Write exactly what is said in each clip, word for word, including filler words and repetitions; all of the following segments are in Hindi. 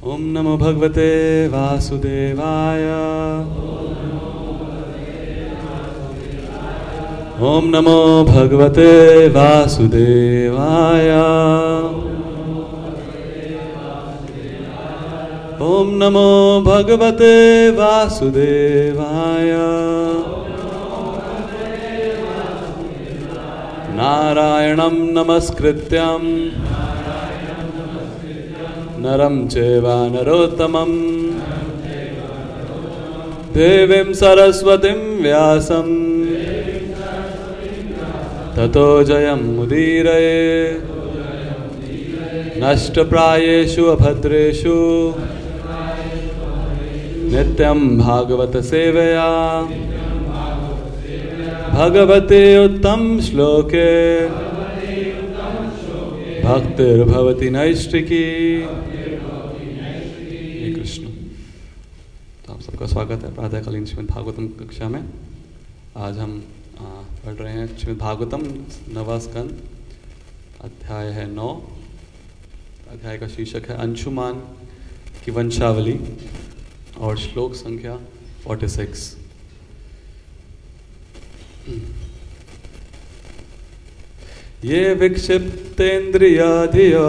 ओम नमो भगवते वासुदेवाय। ओम नमो भगवते वासुदेवाय। ओम नमो भगवते वासुदेवाय। नारायणं नमस्कृत्यं नरं चैव नरोत्तमं देवीं सरस्वतीं व्यासं ततो जयमुदीरये। नष्टप्रायेषु अभद्रेषु नित्यं भागवत सेवया भगवते उत्तम श्लोके भक्तिर्भवति नैष्ठिकी। हे कृष्ण। तो आप सबका स्वागत है प्रातःकालीन श्रीमद् भागवतम कक्षा में। आज हम आ, पढ़ रहे हैं श्रीमद् भागवतम नवा स्कंद, अध्याय है नौ। अध्याय का शीर्षक है अंशुमान की वंशावली और श्लोक संख्या छियालीस। ये विक्षिप्तेन्द्रियाधिया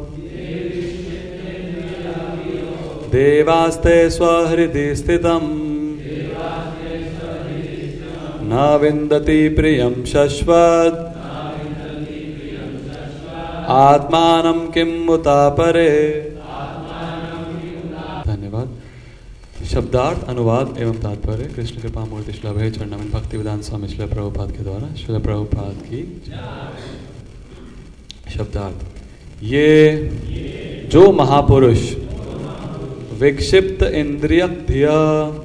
देवास्ते स्वहृदि स्थितं न विन्दति प्रियं शश्वत् आत्मानं किं मुता परे। धन्यवाद। शब्दार्थ, अनुवाद एवं तात्पर्य कृष्ण कृपा मूर्ति श्री अभय चरणामृत भक्ति वेदांत स्वामी श्री प्रभुपाद के द्वारा श्री प्रभुपाद की। शब्दार्थ। ये जो महापुरुष विक्षिप्त इंद्रियधिया,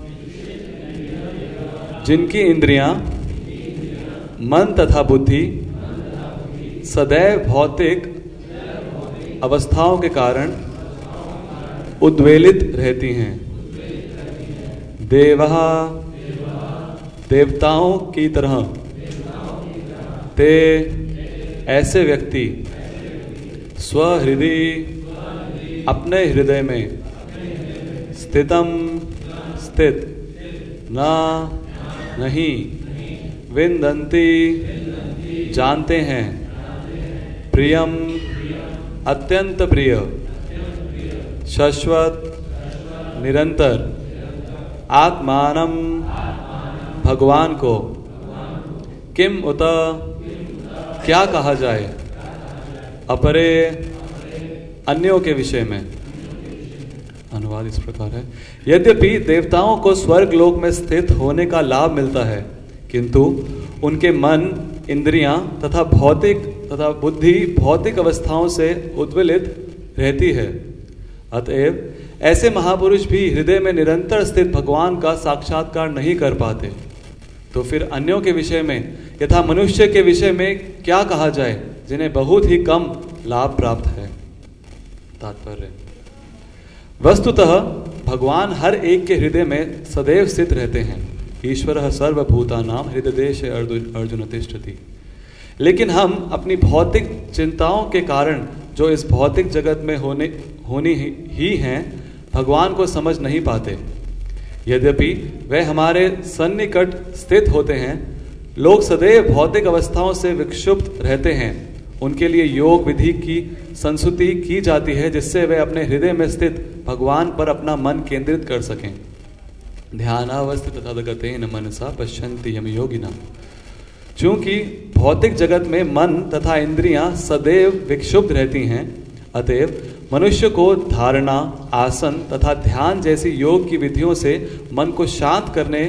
जिनकी इंद्रियां मन तथा बुद्धि सदैव भौतिक अवस्थाओं के कारण उद्वेलित रहती हैं, देवा देवताओं की तरह, ते ऐसे व्यक्ति स्वहृदि अपने हृदय में स्थितम स्थित ना नहीं विन्दन्ति जानते हैं, प्रियम अत्यंत प्रिय, शाश्वत निरंतर, आत्मानम भगवान को, किम उत क्या कहा जाए, अपरे अन्यों के विषय में। अनुवाद इस प्रकार है। यद्यपि देवताओं को स्वर्ग लोक में स्थित होने का लाभ मिलता है, किंतु उनके मन, इंद्रियां तथा भौतिक तथा बुद्धि भौतिक अवस्थाओं से उद्वेलित रहती है। अतएव ऐसे महापुरुष भी हृदय में निरंतर स्थित भगवान का साक्षात्कार नहीं कर पाते। तो फिर अन्यों के विषय में यथा मनुष्य के विषय में क्या कहा जाए, जिन्हें बहुत ही कम लाभ प्राप्त है। तात्पर्य। वस्तुतः भगवान हर एक के हृदय में सदैव स्थित रहते हैं। ईश्वरः सर्वभूतानां हृदयदेशे अर्जुन तिष्ठति। लेकिन हम अपनी भौतिक चिंताओं के कारण जो इस भौतिक जगत में होने होनी ही हैं, भगवान को समझ नहीं पाते। यद्यपि वह हमारे सन्निकट स्थित होते हैं, लोग सदैव भौतिक अवस्थाओं से विक्षुब्ध रहते हैं। उनके लिए योग विधि की संस्तुति की जाती है, जिससे वे अपने हृदय में स्थित भगवान पर अपना मन केंद्रित कर सकें। ध्यानावस्थित तथागतेन मनसा पश्यन्ति यम योगिना। चूंकि भौतिक जगत में मन तथा इंद्रियां सदैव विक्षुब्ध रहती हैं, अतएव मनुष्य को धारणा, आसन तथा ध्यान जैसी योग की विधियों से मन को शांत करने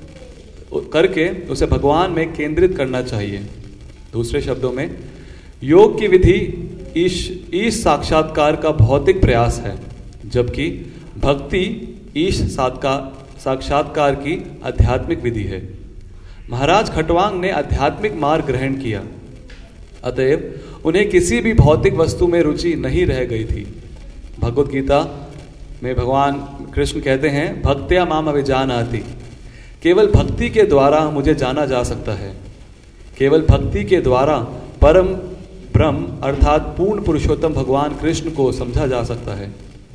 करके उसे भगवान में केंद्रित करना चाहिए। दूसरे शब्दों में, योग की विधि ईश ईश साक्षात्कार का भौतिक प्रयास है, जबकि भक्ति ईश साक्षात्कार की आध्यात्मिक विधि है। महाराज खटवांग ने आध्यात्मिक मार्ग ग्रहण किया, अतएव उन्हें किसी भी भौतिक वस्तु में रुचि नहीं रह गई थी। भगवत गीता में भगवान कृष्ण कहते हैं, भक्त्या माम अभिजानाति। केवल भक्ति के द्वारा मुझे जाना जा सकता है। केवल भक्ति के द्वारा परम ब्रह्म अर्थात पूर्ण पुरुषोत्तम भगवान कृष्ण को समझा जा सकता है।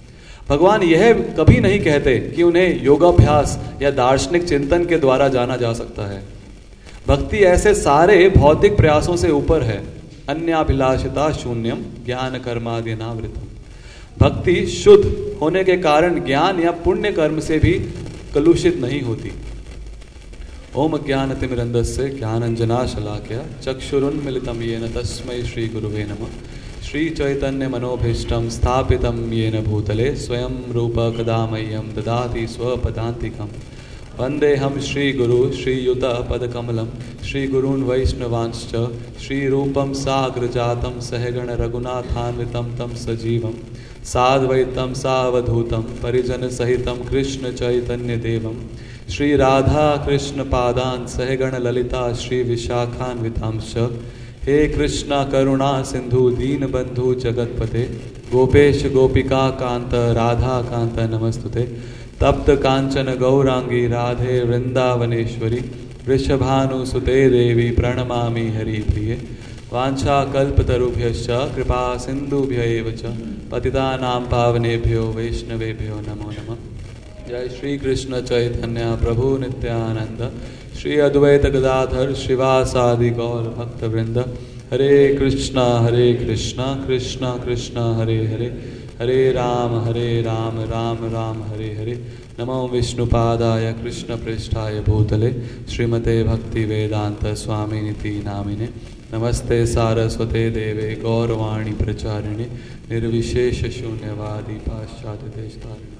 भगवान यह कभी नहीं कहते कि उन्हें योगाभ्यास या दार्शनिक चिंतन के द्वारा जाना जा सकता है। भक्ति ऐसे सारे भौतिक प्रयासों से ऊपर है। अन्याभिलाषिता शून्यम ज्ञान कर्मादि अनावृतम। भक्ति शुद्ध होने के कारण ज्ञान या पुण्य कर्म से भी कलुषित नहीं होती। ओम ज्ञानतिमिरन्धस्य ज्ञानाञ्जनाशलाकया चक्षुरुन्मीलितं येन तस्मै श्री गुरुवे नमः। श्री चैतन्य मनोभीष्टं स्थापितं येन भूतले स्वयं रूप कदा मह्यं ददाति स्वपदान्तिकम्। वन्देऽहं श्रीगुरु श्रीयुतपदकमलं श्रीगुरून् वैष्णवांश्च श्रीरूपं साग्रजातं सहगण रघुनाथान्वितं तं सजीवं साद्वैतं सावधूतं परिजनसहितं कृष्ण चैतन्यदेवं श्री राधा कृष्ण पादान् सहगण ललिता श्री विशाखान्वितांश्च। हे कृष्णा करुणा सिंधु दीनबंधु जगतपते गोपेश गोपिका कांत राधा कांत नमस्तुते। तप्त कांचन गौरांगी राधे वृंदावनेश्वरी वृषभानुसुते देवी प्रणमामि हरिप्रिये। वाञ्छा कल्पतरुभ्यश्च कृपा सिन्धुभ्य एव च पतितानां पावनेभ्यो वैष्णवेभ्यो नमो नमः। जय श्री कृष्ण चैतन्य प्रभु नित्यानंद श्री अद्वैत गदाधर श्रीवासादि गौर भक्त वृंद। हरे कृष्णा हरे कृष्णा कृष्णा कृष्णा हरे हरे हरे राम हरे राम राम राम हरे हरे। नमो विष्णुपादाय कृष्ण पृष्ठाय भूतले श्रीमते भक्ति वेदांत स्वामिनिति नामिने। नमस्ते सारस्वते देवे गौरवाणी प्रचारिणे निर्विशेष शून्यवादी पाश्चात्य देशतारिणे।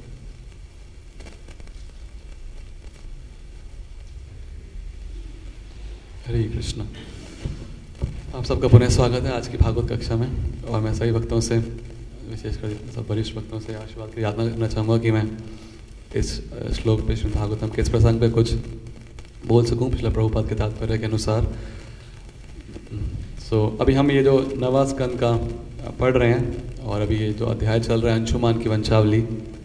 हरे कृष्ण। आप सबका पुनः स्वागत है आज की भागवत कक्षा में। और मैं सभी भक्तों से विशेषकर सब वरिष्ठ भक्तों से आशीर्वाद की यातना करना चाहूँगा कि मैं इस श्लोक पे श्रीमद् भागवतम के इस प्रसंग पे कुछ बोल सकूँ पिछला प्रभुपाद के तात्पर्य के अनुसार। सो so, अभी हम ये जो नवा स्कंद का पढ़ रहे हैं और अभी ये जो अध्याय चल रहा है अंशुमान की वंशावली,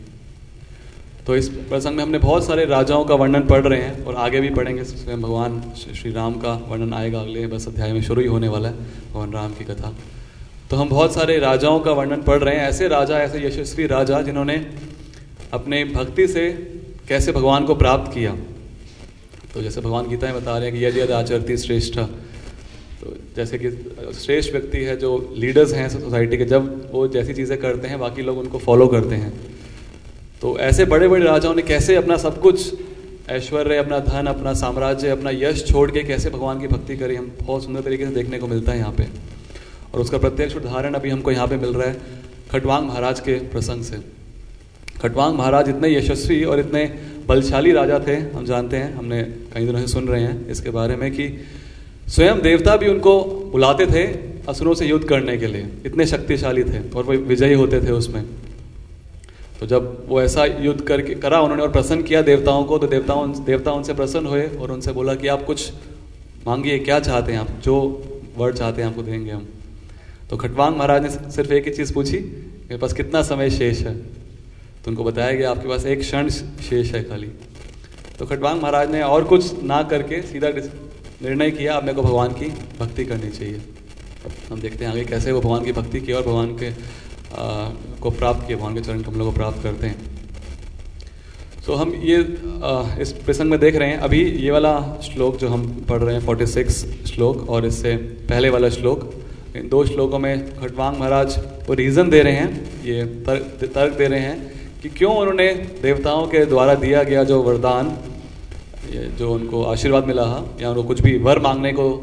तो इस प्रसंग में हमने बहुत सारे राजाओं का वर्णन पढ़ रहे हैं और आगे भी पढ़ेंगे। स्वयं भगवान श्री राम का वर्णन आएगा अगले बस अध्याय में, शुरू ही होने वाला है भगवान राम की कथा। तो हम बहुत सारे राजाओं का वर्णन पढ़ रहे हैं, ऐसे राजा ऐसे यशस्वी राजा जिन्होंने अपने भक्ति से कैसे भगवान को प्राप्त किया। तो जैसे भगवान गीता में बता रहे हैं कि यदि यदि आचरती श्रेष्ठ, तो जैसे कि श्रेष्ठ व्यक्ति है जो लीडर्स हैं सोसाइटी के, जब वो जैसी चीज़ें करते हैं बाकी लोग उनको फॉलो करते हैं। तो ऐसे बड़े बड़े राजाओं ने कैसे अपना सब कुछ ऐश्वर्य, अपना धन, अपना साम्राज्य, अपना यश छोड़ के कैसे भगवान की भक्ति करी, हम बहुत सुंदर तरीके से देखने को मिलता है यहाँ पे। और उसका प्रत्यक्ष उदाहरण अभी हमको यहाँ पे मिल रहा है खटवांग महाराज के प्रसंग से। खटवांग महाराज इतने यशस्वी और इतने बलशाली राजा थे, हम जानते हैं, हमने कई दिनों से सुन रहे हैं इसके बारे में कि स्वयं देवता भी उनको बुलाते थे असुरों से युद्ध करने के लिए, इतने शक्तिशाली थे और वो विजयी होते थे उसमें। तो जब वो ऐसा युद्ध करके करा उन्होंने और प्रसन्न किया देवताओं को, तो देवताओं देवता उनसे प्रसन्न हुए और उनसे बोला कि आप कुछ मांगिए, क्या चाहते हैं आप, जो वर चाहते हैं आपको देंगे हम। तो खटवांग महाराज ने सिर्फ एक ही चीज़ पूछी, मेरे पास कितना समय शेष है। तो उनको बताया गया आपके पास एक क्षण शेष है खाली। तो खटवांग महाराज ने और कुछ ना करके सीधा निर्णय किया अब मेरे को भगवान की भक्ति करनी चाहिए। हम देखते हैं आगे कैसे वो भगवान की भक्ति की और भगवान के आ, को प्राप्त किए, भगवान के चरण कमलों को प्राप्त करते हैं। सो so, हम ये आ, इस प्रसंग में देख रहे हैं अभी ये वाला श्लोक जो हम पढ़ रहे हैं छियालीस श्लोक और इससे पहले वाला श्लोक, इन दो श्लोकों में खटवांग महाराज वो रीज़न दे रहे हैं, ये तर्क तर्क दे रहे हैं कि क्यों उन्होंने देवताओं के द्वारा दिया गया जो वरदान, ये जो उनको आशीर्वाद मिला था या उनको कुछ भी वर मांगने को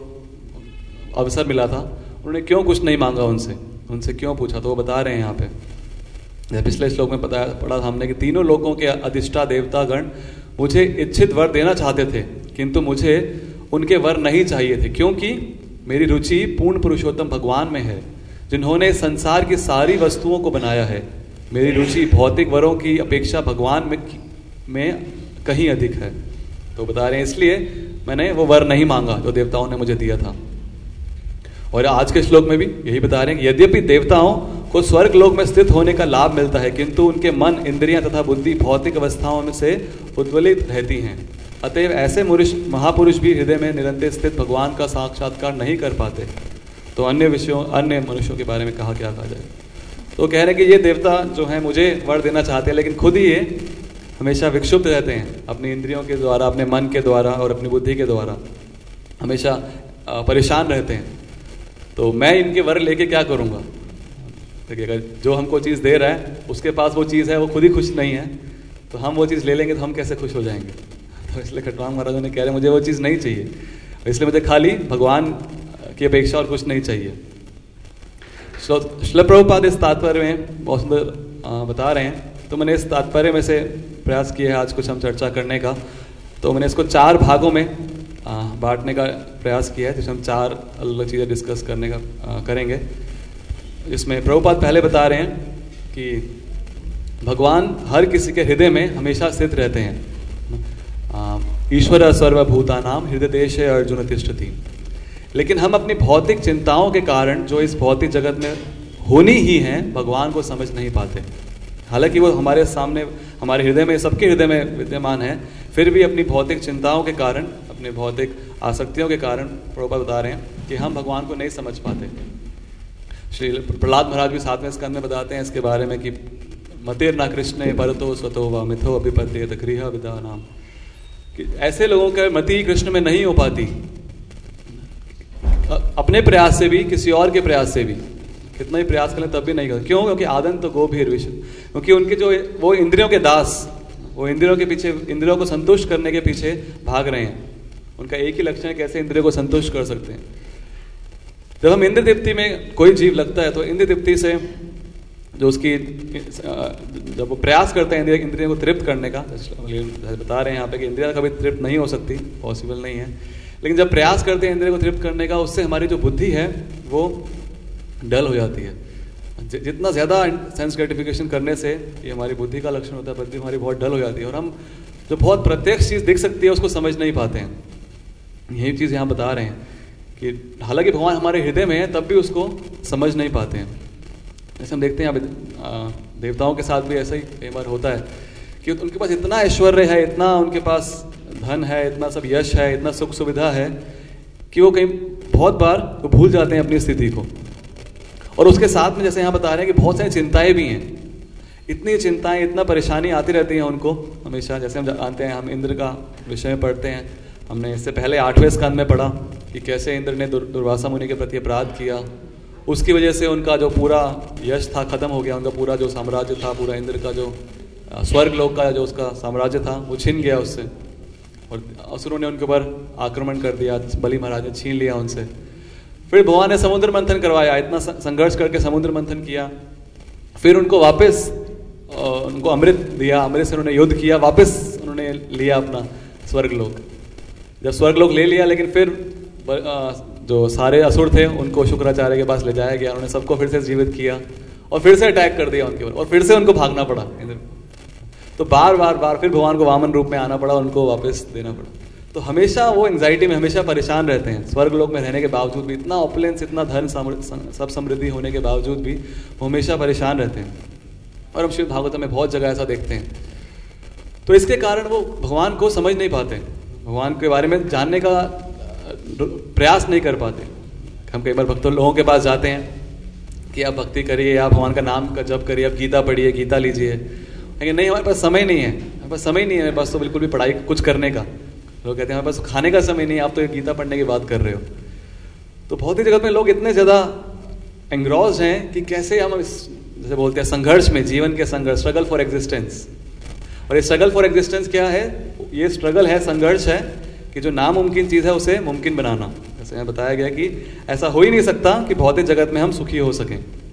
अवसर मिला था, उन्होंने क्यों कुछ नहीं मांगा उनसे उनसे क्यों पूछा। तो वो बता रहे हैं यहाँ पे, पिछले श्लोक में पता पढ़ा था हमने कि तीनों लोगों के अधिष्ठा देवतागण मुझे इच्छित वर देना चाहते थे, किंतु मुझे उनके वर नहीं चाहिए थे, क्योंकि मेरी रुचि पूर्ण पुरुषोत्तम भगवान में है जिन्होंने संसार की सारी वस्तुओं को बनाया है। मेरी रुचि भौतिक वरों की अपेक्षा भगवान में में कहीं अधिक है। तो बता रहे हैं इसलिए मैंने वो वर नहीं मांगा जो देवताओं ने मुझे दिया था। और आज के श्लोक में भी यही बता रहे हैं कि यद्यपि देवताओं को स्वर्ग लोक में स्थित होने का लाभ मिलता है, किंतु उनके मन, इंद्रियां तथा बुद्धि भौतिक अवस्थाओं में से उद्वेलित रहती हैं। अतएव ऐसे महापुरुष भी हृदय में निरंतर स्थित भगवान का साक्षात्कार नहीं कर पाते। तो अन्य विषयों अन्य मनुष्यों के बारे में कहा क्या कहा जाए। तो कह रहे हैं कि ये देवता जो हैं मुझे वर देना चाहते हैं, लेकिन खुद ही ये हमेशा विक्षुब्ध रहते हैं अपनी इंद्रियों के द्वारा, अपने मन के द्वारा और अपनी बुद्धि के द्वारा, हमेशा परेशान रहते हैं। तो मैं इनके वर लेके क्या करूँगा? देखिए, अगर जो हमको चीज़ दे रहा है उसके पास वो चीज़ है, वो खुद ही खुश नहीं है, तो हम वो चीज़ ले लेंगे तो हम कैसे खुश हो जाएंगे? तो इसलिए खट्टवांग महाराज ने कह रहे मुझे वो चीज़ नहीं चाहिए, इसलिए मुझे खाली भगवान की अपेक्षा और कुछ नहीं चाहिए। श्रील प्रभुपाद इस तात्पर्य में बहुत सुंदर बता रहे हैं। तो मैंने इस तात्पर्य में से प्रयास किया है आज कुछ हम चर्चा करने का। तो मैंने इसको चार भागों में बांटने का प्रयास किया है, जिसमें हम चार अलग अलग चीज़ें डिस्कस करने का आ, करेंगे। जिसमें प्रभुपाद पहले बता रहे हैं कि भगवान हर किसी के हृदय में हमेशा स्थित रहते हैं। ईश्वर सर्वभूतानां हृदय देशे अर्जुन तिष्ठति। लेकिन हम अपनी भौतिक चिंताओं के कारण जो इस भौतिक जगत में होनी ही हैं, भगवान को समझ नहीं पाते। हालांकि वो हमारे सामने, हमारे हृदय में, सबके हृदय में विद्यमान है, फिर भी अपनी भौतिक चिंताओं के कारण, अपने भौतिक आसक्तियों के कारण प्रभुपाद बता रहे हैं कि हम भगवान को नहीं समझ पाते। श्री प्रहलाद महाराज भी सातवें स्कंद में बताते हैं इसके बारे में कि मतिर न कृष्ण परतो स्वतो व मिथो अभिपद्येत गृह विदा नाम, कि ऐसे लोगों का मति कृष्ण में नहीं हो पाती, अपने प्रयास से भी, किसी और के प्रयास से भी, कितना ही प्रयास करें तब भी नहीं करते। क्यों? क्योंकि आदन तो गोभीर विषय, क्योंकि उनके जो वो इंद्रियों के दास, वो इंद्रियों के पीछे, इंद्रियों को संतुष्ट करने के पीछे भाग रहे हैं। उनका एक ही लक्ष्य है, कैसे इंद्रियों को संतुष्ट कर सकते हैं। जब हम इंद्र तृप्ति में कोई जीव लगता है तो इंद्र तृप्ति से जो उसकी, जब वो प्रयास करते हैं इंद्रियों को तृप्त करने का, बता रहे हैं यहाँ पे कि इंद्रियां कभी तृप्त नहीं हो सकती, पॉसिबल नहीं है, लेकिन जब प्रयास करते हैं इंद्रियों को तृप्त करने का, उससे हमारी जो बुद्धि है वो डल हो जाती है। जितना ज़्यादा सेंस ग्रेटिफिकेशन करने से ये हमारी बुद्धि का लक्षण होता है, बुद्धि हमारी बहुत डल हो जाती है और हम जो बहुत प्रत्यक्ष चीज़ दिख सकती है उसको समझ नहीं पाते हैं। यही चीज़ यहाँ बता रहे हैं कि हालांकि भगवान हमारे हृदय में है तब भी उसको समझ नहीं पाते हैं। जैसे हम देखते हैं यहाँ देवताओं के साथ भी ऐसा ही कई बार होता है कि उनके पास इतना ऐश्वर्य है, इतना उनके पास धन है, इतना सब यश है, इतना सुख सुविधा है कि वो कहीं बहुत बार वो भूल जाते हैं अपनी स्थिति को। और उसके साथ में जैसे यहाँ बता रहे हैं कि बहुत सारी चिंताएं भी हैं, इतनी चिंताएं, इतना परेशानी आती रहती है उनको हमेशा। जैसे हम जानते हैं, हम इंद्र का विषय में पढ़ते हैं, हमने इससे पहले आठवें स्कंद में पढ़ा कि कैसे इंद्र ने दुर, दुर्वासा मुनि के प्रति अपराध किया, उसकी वजह से उनका जो पूरा यश था खत्म हो गया, उनका पूरा जो साम्राज्य था, पूरा इंद्र का जो स्वर्ग लोक का जो उसका साम्राज्य था वो छिन गया उससे, और असुरों ने उनके ऊपर आक्रमण कर दिया, बलि महाराज ने छीन लिया उनसे। फिर भगवान ने समुद्र मंथन करवाया, इतना संघर्ष करके समुद्र मंथन किया, फिर उनको वापस उनको अमृत दिया, अमृत से उन्होंने युद्ध किया, वापस उन्होंने लिया अपना स्वर्ग लोक। जब स्वर्ग लोक ले लिया, लेकिन फिर जो सारे असुर थे उनको शुक्राचार्य के पास ले जाया गया, उन्होंने सबको फिर से जीवित किया और फिर से अटैक कर दिया उनके ऊपर, और फिर से उनको भागना पड़ा। तो बार बार बार फिर भगवान को वामन रूप में आना पड़ा, उनको वापस देना पड़ा। तो हमेशा वो एंग्जाइटी में, हमेशा परेशान रहते हैं। स्वर्ग लोक में रहने के बावजूद भी, इतना ऑपुलेंस, इतना धन, सब समृद्धि होने के बावजूद भी वो हमेशा परेशान रहते हैं। और हम श्रीमद् भागवत में बहुत जगह ऐसा देखते हैं। तो इसके कारण वो भगवान को समझ नहीं पाते, भगवान के बारे में जानने का प्रयास नहीं कर पाते। हम कई बार भक्तों लोगों के पास जाते हैं कि आप भक्ति करिए, आप भगवान का नाम का जप करिए, आप गीता पढ़िए, गीता लीजिए, लेकिन नहीं, हमारे पास समय नहीं है, हमारे पास समय नहीं है, हमारे पास तो बिल्कुल भी पढ़ाई कुछ करने का। लोग कहते हैं हमारे पास खाने का समय नहीं है, आप तो गीता पढ़ने की बात कर रहे हो। तो भौतिक जगत में लोग इतने ज़्यादा एंग्रॉस्ड हैं कि कैसे हम इस, जैसे बोलते हैं, संघर्ष में, जीवन के संघर्ष, स्ट्रगल फॉर एग्जिस्टेंस। और ये स्ट्रगल फॉर एग्जिस्टेंस क्या है? ये स्ट्रगल है, संघर्ष है कि जो नामुमकिन चीज़ है उसे मुमकिन बनाना। जैसे मैं बताया गया कि ऐसा हो ही नहीं सकता कि भौतिक जगत में हम सुखी हो सकें,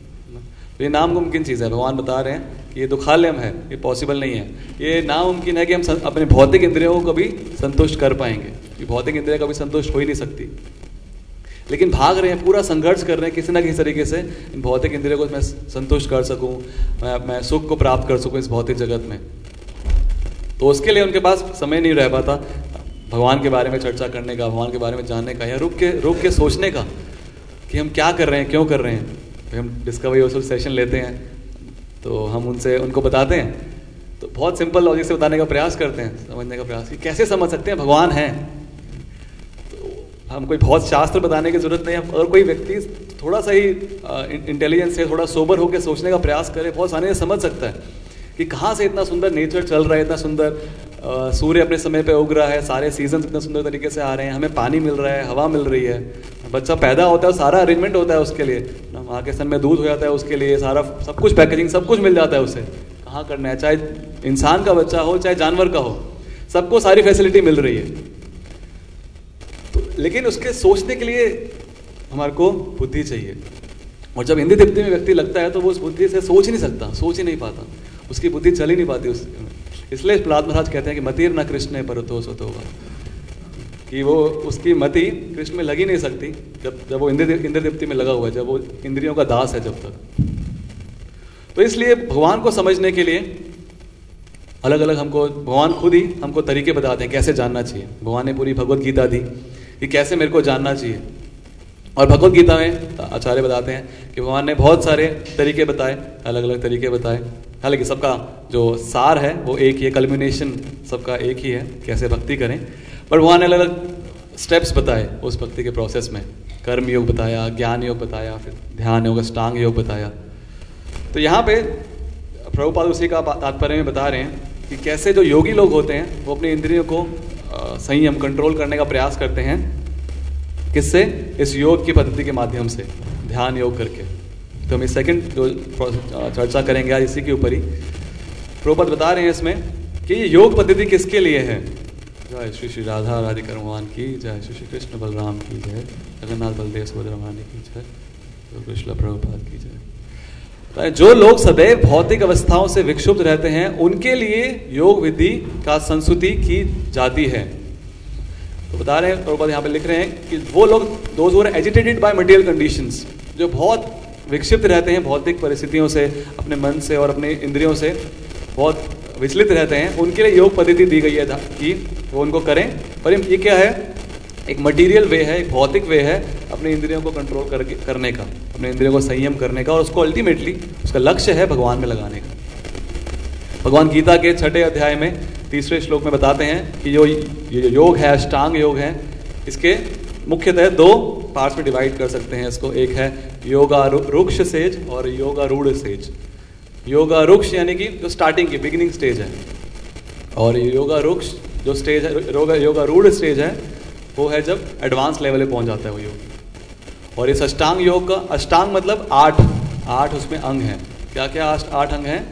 तो ये नामुमकिन चीज़ है। भगवान बता रहे हैं कि ये दुखालयम है, ये पॉसिबल नहीं है। ये नामुमकिन है कि हम अपने भौतिक इंद्रियों को भी संतुष्ट कर पाएंगे, ये भौतिक इंद्रियां कभी संतुष्ट हो ही नहीं सकती। लेकिन भाग रहे हैं, पूरा संघर्ष कर रहे हैं किसी ना किसी तरीके से इन भौतिक इंद्रियों को मैं संतुष्ट कर सकूं, मैं मैं सुख को प्राप्त कर सकूं इस भौतिक जगत में। तो उसके लिए उनके पास समय नहीं रह पाता भगवान के बारे में चर्चा करने का, भगवान के बारे में जानने का, या रुक के रुक के सोचने का कि हम क्या कर रहे हैं, क्यों कर रहे हैं। फिर हम डिस्कवरी और सेशन लेते हैं, तो हम उनसे उनको बताते हैं, तो बहुत सिंपल लॉजिक से बताने का प्रयास करते हैं, समझने का प्रयास कि कैसे समझ सकते हैं भगवान है। तो हम कोई बहुत शास्त्र बताने की जरूरत नहीं है। अगर कोई व्यक्ति थोड़ा सा ही इंटेलिजेंस से थोड़ा सोबर होकर सोचने का प्रयास करे, बहुत आसानी से समझ सकता है कि कहाँ से इतना सुंदर नेचर चल रहा है, इतना सुंदर सूर्य अपने समय पे उग रहा है, सारे सीजन इतना सुंदर तरीके से आ रहे हैं, हमें पानी मिल रहा है, हवा मिल रही है, बच्चा पैदा होता है सारा अरेंजमेंट होता है उसके लिए ना, माँ के स्तन में दूध हो जाता है उसके लिए, सारा सब कुछ पैकेजिंग सब कुछ मिल जाता है उसे। कहाँ करना है, चाहे इंसान का बच्चा हो चाहे जानवर का हो, सबको सारी फैसिलिटी मिल रही है। तो लेकिन उसके सोचने के लिए हमारे को बुद्धि चाहिए, और जब इंद्रिय तृप्ति में व्यक्ति लगता है तो वो उस बुद्धि से सोच ही नहीं सकता, सोच ही नहीं पाता, उसकी बुद्धि चल ही नहीं पाती उस। इसलिए प्रहलाद महाराज कहते हैं कि मतिर न कृष्ण परतो सतो, कि वो उसकी मति कृष्ण में लगी नहीं सकती जब जब वो इंद्र इंद्र तृप्ति में लगा हुआ है, जब वो इंद्रियों का दास है जब तक। तो इसलिए भगवान को समझने के लिए अलग अलग हमको भगवान खुद ही हमको तरीके बताते हैं कैसे जानना चाहिए। भगवान ने पूरी भगवत गीता दी कि कैसे मेरे को जानना चाहिए, और भगवत गीता में आचार्य बताते हैं कि भगवान ने बहुत सारे तरीके बताए, अलग अलग तरीके बताए। हालांकि सबका जो सार है वो एक ही है, कल्मिनेशन सबका एक ही है, कैसे भक्ति करें। पर भगवान ने अलग अलग स्टेप्स बताए उस भक्ति के प्रोसेस में। कर्म योग बताया, ज्ञान योग बताया, फिर ध्यान योग, अष्टांग योग बताया। तो यहाँ पे प्रभुपाद उसी का तात्पर्य में बता रहे हैं कि कैसे जो योगी लोग होते हैं वो अपने इंद्रियों को संयम कंट्रोल करने का प्रयास करते हैं। किससे? इस योग की पद्धति के माध्यम से, ध्यान योग करके। तो हम इस सेकंड जो चर्चा करेंगे आज इसी के ऊपर ही। प्रभुपाद बता रहे हैं इसमें कि ये योग पद्धति किसके लिए है। जय श्री श्री राधा राधिका भगवान की जय, श्री श्री कृष्ण बलराम की जय, जगन्नाथ बलदेव सुभद्रा रानी की जय, कृष्ण प्रभुपाद की जय। जो लोग सदैव भौतिक अवस्थाओं से विक्षुब्ध रहते हैं उनके लिए योग विधि का संस्तुति की जाती है। तो बता रहे हैं प्रभुपाद यहाँ पे लिख रहे हैं कि वो लोग those who are agitated by material conditions, जो बहुत विक्षिप्त रहते हैं भौतिक परिस्थितियों से, अपने मन से और अपने इंद्रियों से बहुत विचलित रहते हैं, उनके लिए योग पद्धति दी गई है कि वो उनको करें। पर ये क्या है? एक मटेरियल वे है, एक भौतिक वे है अपने इंद्रियों को कंट्रोल कर, करने का, अपने इंद्रियों को संयम करने का, और उसको अल्टीमेटली उसका लक्ष्य है भगवान में लगाने का। भगवान गीता के छठे अध्याय में तीसरे श्लोक में बताते हैं कि जो ये योग है, अष्टांग योग है, इसके मुख्यतः दो पार्ट्स में डिवाइड कर सकते हैं इसको। एक है योगारूढ़ स्टेज और योगारूढ़ स्टेज। योगारूढ़ यानी कि जो स्टार्टिंग की बिगिनिंग स्टेज है, और योगारूढ़ जो स्टेज है, योगारूढ़ स्टेज है, वो है जब एडवांस लेवल पे पहुंच जाता है वो योग। और इस अष्टांग योग का, अष्टांग मतलब आठ, आठ उसमें अंग हैं। क्या क्या आठ अंग हैं?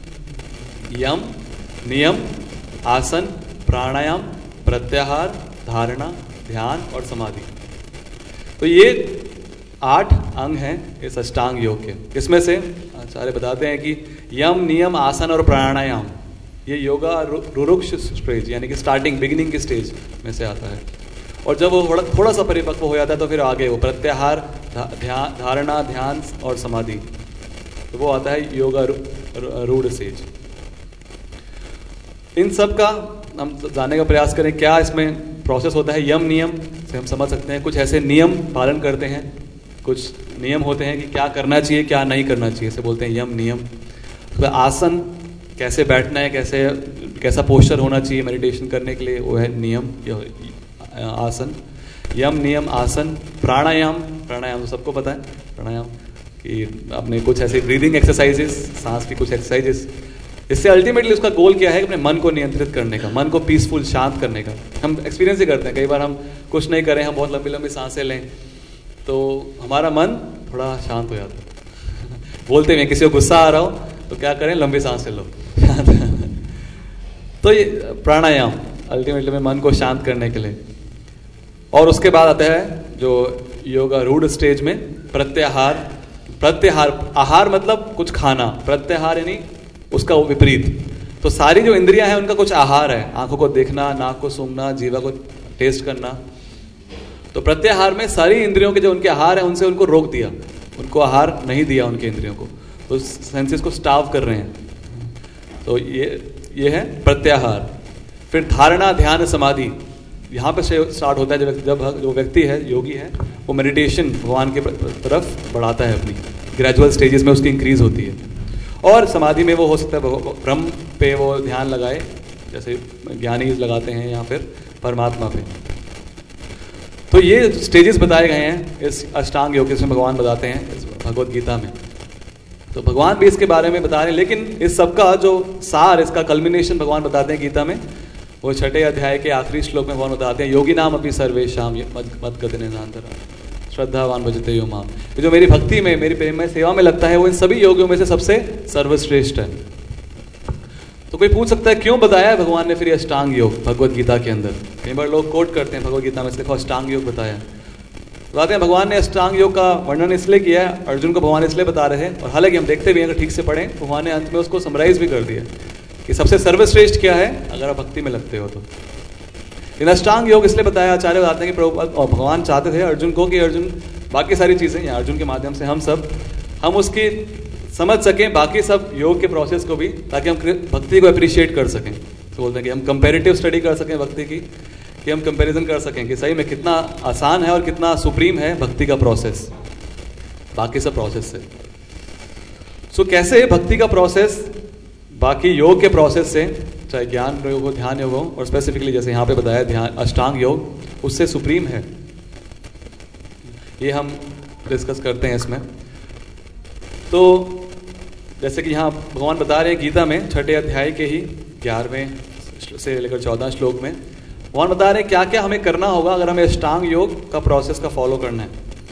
यम, नियम, आसन, प्राणायाम, प्रत्याहार, धारणा, ध्यान और समाधि। तो ये आठ अंग हैं इस अष्टांग योग के। इसमें से आचार्य बताते हैं कि यम, नियम, आसन और प्राणायाम ये योगा रूढ़ स्टेज यानी कि स्टार्टिंग बिगिनिंग की स्टेज में से आता है। और जब वो थोड़ा थोड़ा सा परिपक्व हो जाता है तो फिर आगे वो प्रत्याहार, ध्यान, धारणा, ध्यान और समाधि, तो वो आता है योगा रूढ़ स्टेज। इन सब का हम जानने का प्रयास करें क्या इसमें प्रोसेस होता है। यम नियम से हम समझ सकते हैं, कुछ ऐसे नियम पालन करते हैं, कुछ नियम होते हैं कि क्या करना चाहिए क्या नहीं करना चाहिए, इसे बोलते हैं यम नियम। तो आसन, कैसे बैठना है, कैसे कैसा पोस्चर होना चाहिए मेडिटेशन करने के लिए, वो है नियम आसन। यम नियम आसन। प्राणायाम, प्राणायाम तो सबको पता है, प्राणायाम कि अपने कुछ ऐसे ब्रीदिंग एक्सरसाइजेस, सांस की कुछ एक्सरसाइजेस। इससे अल्टीमेटली उसका गोल क्या है? अपने मन को नियंत्रित करने का, मन को पीसफुल शांत करने का। हम एक्सपीरियंस ही करते हैं, कई बार हम कुछ नहीं करें, हम बहुत लंबी लंबी सांसें लें तो हमारा मन थोड़ा शांत हो जाता है। बोलते हैं किसी को गुस्सा आ रहा हो तो क्या करें? लंबी सांसें लो। तो ये प्राणायाम अल्टीमेटली में मन को शांत करने के लिए। और उसके बाद आता है जो योगा रूढ़ स्टेज में प्रत्याहार। प्रत्याहार, आहार मतलब कुछ खाना, प्रत्याहार यानी उसका विपरीत। तो सारी जो इंद्रियां हैं उनका कुछ आहार है, आंखों को देखना, नाक को सूंघना, जीवा को टेस्ट करना। तो प्रत्याहार में सारी इंद्रियों के जो उनके आहार है उनसे उनको रोक दिया, उनको आहार नहीं दिया उनके इंद्रियों को, तो सेंसेस को स्टार्व कर रहे हैं। तो ये ये है प्रत्याहार। फिर धारणा, ध्यान, समाधि, यहाँ पे से स्टार्ट होता है जब जब जो व्यक्ति है, योगी है, वो मेडिटेशन भगवान के तरफ बढ़ाता है, अपनी ग्रेजुअल स्टेजेस में उसकी इंक्रीज होती है। और समाधि में वो हो सकता है ब्रह्म पे वो ध्यान लगाए, जैसे ज्ञानी लगाते हैं, या फिर परमात्मा पे। तो ये स्टेजेस बताए गए हैं इस अष्टांग योग, जिसमें भगवान बताते हैं इस भगवत गीता में। तो भगवान भी इसके बारे में बता रहे हैं, लेकिन इस सबका जो सार, इसका कल्मिनेशन भगवान बताते हैं गीता में, वो छठे अध्याय के आखिरी श्लोक में भगवान बताते हैं, योगी नाम अपनी सर्वेशाम मत गति निधांतरा श्रद्धावान भजते यो माम। जो मेरी भक्ति में, मेरी प्रेम में, सेवा में लगता है, वो इन सभी योगियों में से सबसे सर्वश्रेष्ठ है। तो कोई पूछ सकता है क्यों बताया है भगवान ने फिर ये अष्टांग योग भगवत गीता के अंदर। कई बार लोग कोट करते हैं भगवत गीता में, देखो अष्टांग योग बताया। बताते हैं भगवान ने अष्टांग योग का वर्णन इसलिए किया है, अर्जुन को भगवान इसलिए बता रहे हैं, और हालांकि हम देखते भी हैं, अगर ठीक से पढ़ें, भगवान ने अंत में उसको समराइज भी कर दिया कि सबसे सर्वश्रेष्ठ क्या है अगर आप भक्ति में लगते हो तो। इन अष्टांग योग इसलिए बताया, आचार्य बताते हैं कि प्रभुपाद और भगवान चाहते थे अर्जुन को कि अर्जुन बाकी सारी चीज़ें, या अर्जुन के माध्यम से हम सब हम उसकी समझ सकें बाकी सब योग के प्रोसेस को भी, ताकि हम भक्ति को अप्रिशिएट कर सकें। तो बोलते हैं कि हम कंपैरेटिव स्टडी कर सकें भक्ति की, कि हम कंपैरिजन कर सकें कि सही में कितना आसान है और कितना सुप्रीम है भक्ति का प्रोसेस बाकी सब प्रोसेस से। सो so, कैसे भक्ति का प्रोसेस बाकी योग के प्रोसेस से, चाहे ज्ञान योग हो, ध्यान योग हो, और स्पेसिफिकली जैसे यहाँ पे बताया ध्यान अष्टांग योग, उससे सुप्रीम है, ये हम डिस्कस करते हैं इसमें। तो जैसे कि यहाँ भगवान बता रहे हैं गीता में छठे अध्याय के ही ग्यारहवें से लेकर चौदह श्लोक में भगवान बता रहे हैं क्या क्या हमें करना होगा अगर हमें अष्टांग योग का प्रोसेस का फॉलो करना है।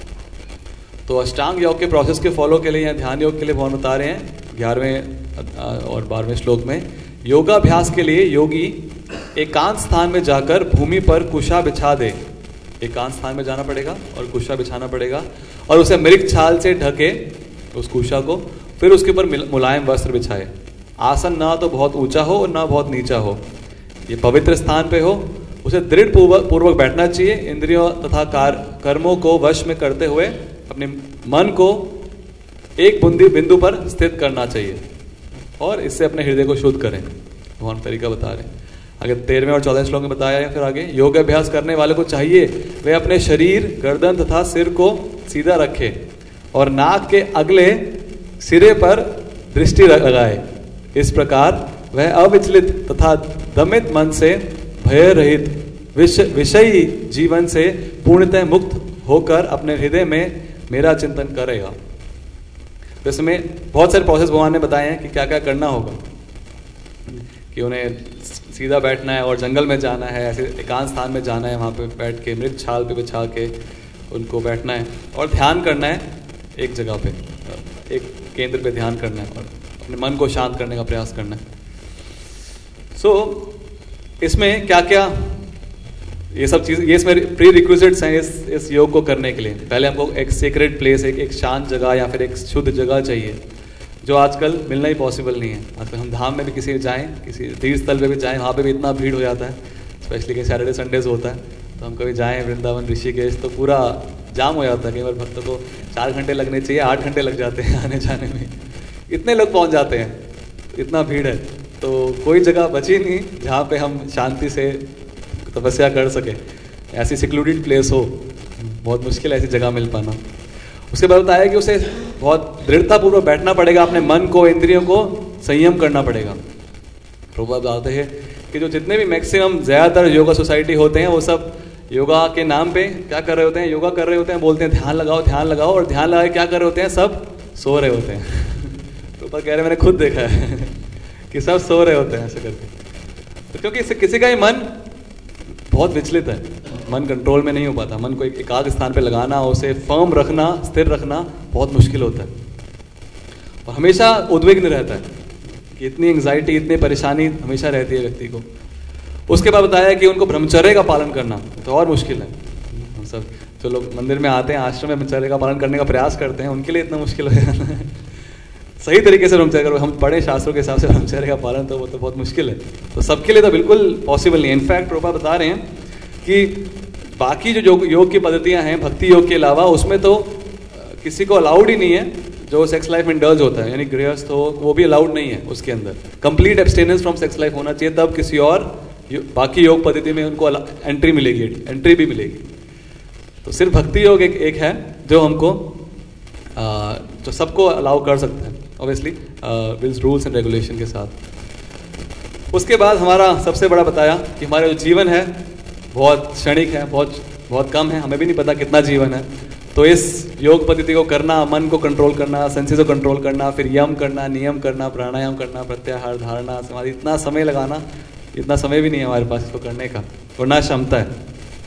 तो अष्टांग योग के प्रोसेस के फॉलो के लिए या ध्यान योग के लिए भगवान बता रहे हैं ग्यारहवें और बारहवें श्लोक में, योगाभ्यास के लिए योगी एकांत स्थान में जाकर भूमि पर कुशा बिछा दे। एकांत स्थान में जाना पड़ेगा और कुशा बिछाना पड़ेगा, और उसे मृग छाल से ढके उस कुशा को, फिर उसके ऊपर मुलायम वस्त्र बिछाए। आसन ना तो बहुत ऊंचा हो और ना बहुत नीचा हो, ये पवित्र स्थान पे हो, उसे दृढ़ पूर्वक पूर्वक बैठना चाहिए। इंद्रियों तथा कार कर्मों को वश में करते हुए अपने मन को एक बुंदी बिंदु पर स्थित करना चाहिए, और इससे अपने हृदय को शुद्ध करें। भगवान तरीका बता रहे हैं आगे तेरहवें और चौदह श्लोक में बताया है। फिर आगे योग अभ्यास करने वाले को चाहिए वे अपने शरीर, गर्दन तथा सिर को सीधा रखे और नाक के अगले सिरे पर दृष्टि लगाए। इस प्रकार वह अविचलित तथा दमित मन से, भय रहित, विषयी जीवन से पूर्णतः मुक्त होकर अपने हृदय में मेरा चिंतन करेगा। इसमें बहुत सारे प्रोसेस भगवान ने बताए हैं कि क्या क्या करना होगा, कि उन्हें सीधा बैठना है और जंगल में जाना है, ऐसे एकांत स्थान में जाना है, वहाँ पे बैठ के मृग छाल पे बिछा के उनको बैठना है, और ध्यान करना है एक जगह पे, एक केंद्र पे ध्यान करना है, और अपने मन को शांत करने का प्रयास करना है। सो so, इसमें क्या क्या ये सब चीज़, ये इसमें प्री रिक्विजिट्स हैं इस इस योग को करने के लिए। पहले हमको एक सीक्रेट प्लेस, एक एक शांत जगह या फिर एक शुद्ध जगह चाहिए, जो आजकल मिलना ही पॉसिबल नहीं है। आजकल हम धाम में भी किसी जाएं, किसी तीर्थ स्थल पे भी जाएं, वहाँ पे भी इतना भीड़ हो जाता है, स्पेशली कि सैटरडे संडेज होता है, तो हम कभी जाएं वृंदावन, ऋषिकेश, तो पूरा जाम हो जाता है। कई बार भक्तों को चार घंटे लगने चाहिए, आठ घंटे लग जाते हैं आने जाने में, इतने लोग पहुँच जाते हैं, इतना भीड़ है। तो कोई जगह बची नहीं जहाँ पे हम शांति से तपस्या कर सके, ऐसी सिक्लूडेड प्लेस हो, बहुत मुश्किल है ऐसी जगह मिल पाना। उसके बाद बताया कि उसे बहुत दृढ़तापूर्वक बैठना पड़ेगा, अपने मन को, इंद्रियों को संयम करना पड़ेगा। प्रभुपाद बताते हैं कि जो जितने भी मैक्सिमम ज़्यादातर योगा सोसाइटी होते हैं, वो सब योगा के नाम पे क्या कर रहे होते हैं, योगा कर रहे होते हैं, बोलते हैं ध्यान लगाओ ध्यान लगाओ, और ध्यान लगा क्या कर रहे होते हैं, सब सो रहे होते हैं। प्रभुपाद कह रहे मैंने खुद देखा है कि सब सो रहे होते हैं ऐसे करके। तो क्योंकि इससे किसी का ही मन बहुत विचलित है, मन कंट्रोल में नहीं हो पाता, मन को एक एकाग्र स्थान पे लगाना, उसे फर्म रखना, स्थिर रखना बहुत मुश्किल होता है, और हमेशा उद्विग्न रहता है कि इतनी एंग्जाइटी, इतनी परेशानी हमेशा रहती है व्यक्ति को। उसके बाद बताया कि उनको ब्रह्मचर्य का पालन करना तो और मुश्किल है। हम सब जो लोग मंदिर में आते हैं, आश्रम में ब्रह्मचर्य का पालन करने का प्रयास करते हैं, उनके लिए इतना मुश्किल हो जाता है सही तरीके से ब्रह्मचर्य करो। हम पढ़े शास्त्रों के हिसाब से ब्रह्मचर्य का पालन, तो वो तो बहुत मुश्किल है, तो सबके लिए तो बिल्कुल पॉसिबल नहीं है। इनफैक्ट प्रभुपाद बता रहे हैं कि बाकी जो योग योग की पद्धतियां हैं भक्ति योग के अलावा, उसमें तो किसी को अलाउड ही नहीं है जो सेक्स लाइफ में इंडल्ज होता है, यानी गृहस्थ हो, वो भी अलाउड नहीं है उसके अंदर। Complete abstinence from sex life होना चाहिए, तब किसी और बाकी योग पद्धति में उनको एंट्री मिलेगी, एंट्री भी मिलेगी। तो सिर्फ भक्ति योग एक, एक है जो हमको आ, जो सबको अलाउ कर सकते हैं, obviously with rules and regulation के साथ। उसके बाद हमारा सबसे बड़ा बताया कि हमारा जो जीवन है बहुत क्षणिक है, बहुत बहुत कम है, हमें भी नहीं पता कितना जीवन है। तो इस योग पद्धति को करना, मन को कंट्रोल करना, सेंसेस को कंट्रोल करना, फिर यम करना, नियम करना, प्राणायाम करना, प्रत्याहार, धारणा, समाधि, इतना समय लगाना, इतना समय भी नहीं है हमारे पास इसको करने का, और ना क्षमता है।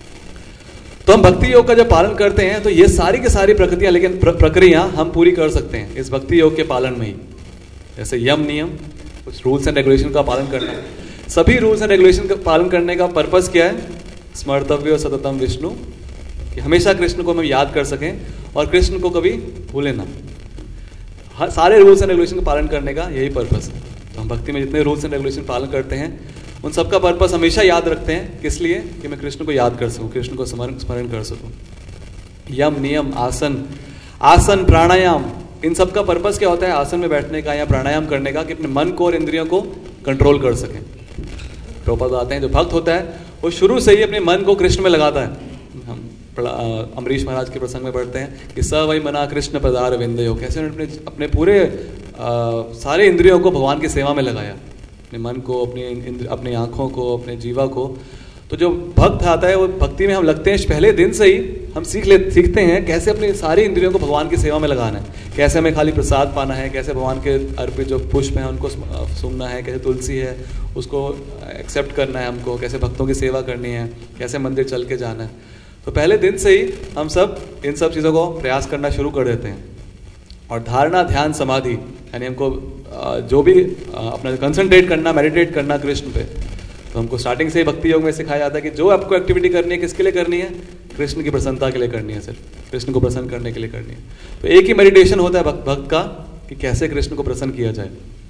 तो हम भक्ति योग का जब पालन करते हैं तो ये सारी की सारी प्रकृतियां, लेकिन प्र, प्रक्रिया हम पूरी कर सकते हैं इस भक्ति योग के पालन में ही। जैसे यम नियम, कुछ रूल्स एंड रेगुलेशन का पालन करना। सभी रूल्स एंड रेगुलेशन का पालन करने का पर्पस क्या है? स्मर्तव्य सततम विष्णु, कि हमेशा कृष्ण को हम याद कर सकें और कृष्ण को कभी भूलें ना। हर सारे रूल्स एंड रेगुलेशन का पालन करने का यही पर्पस है। तो हम भक्ति में जितने रूल्स एंड रेगुलेशन पालन करते हैं उन सबका पर्पस हमेशा याद रखते हैं। किस लिए? कि मैं कृष्ण को याद कर सकूं, कृष्ण को स्मरण स्मरण कर सकूं। यम नियम, आसन आसन प्राणायाम, इन सब का पर्पस क्या होता है? आसन में बैठने का या प्राणायाम करने का, कि अपने मन को और इंद्रियों को कंट्रोल कर सकें। प्रभुपाद बताते हैं जो भक्त होता है वो शुरू से ही अपने मन को कृष्ण में लगाता है। हम अम्बरीश महाराज के प्रसंग में पढ़ते हैं कि स वही मना कृष्ण पदार विंदयो, कैसे उन्होंने अपने अपने पूरे आ, सारे इंद्रियों को भगवान की सेवा में लगाया, अपने मन को, अपनी अपनी आँखों को, अपने जीवा को। तो जो भक्त आता है वो भक्ति में हम लगते हैं पहले दिन से ही हम सीख ले सीखते हैं कैसे अपने सारी इंद्रियों को भगवान की सेवा में लगाना है, कैसे हमें खाली प्रसाद पाना है, कैसे भगवान के अर्पित जो पुष्प हैं उनको सुनना है, कैसे तुलसी है उसको एक्सेप्ट करना है हमको, कैसे भक्तों की सेवा करनी है, कैसे मंदिर चल के जाना है। तो पहले दिन से ही हम सब इन सब चीज़ों को प्रयास करना शुरू कर देते हैं। और धारणा, ध्यान, समाधि, यानी हमको जो भी अपना कंसंट्रेट करना, मेडिटेट करना कृष्ण पे, तो हमको स्टार्टिंग से ही भक्ति योग में सिखाया जाता है कि जो आपको एक्टिविटी करनी है किसके लिए करनी है? कृष्ण की प्रसन्नता के लिए करनी है, सिर्फ कृष्ण को प्रसन्न करने के लिए करनी है। तो एक ही मेडिटेशन होता है भक्त भक्त का कि कैसे कृष्ण को प्रसन्न किया जाए।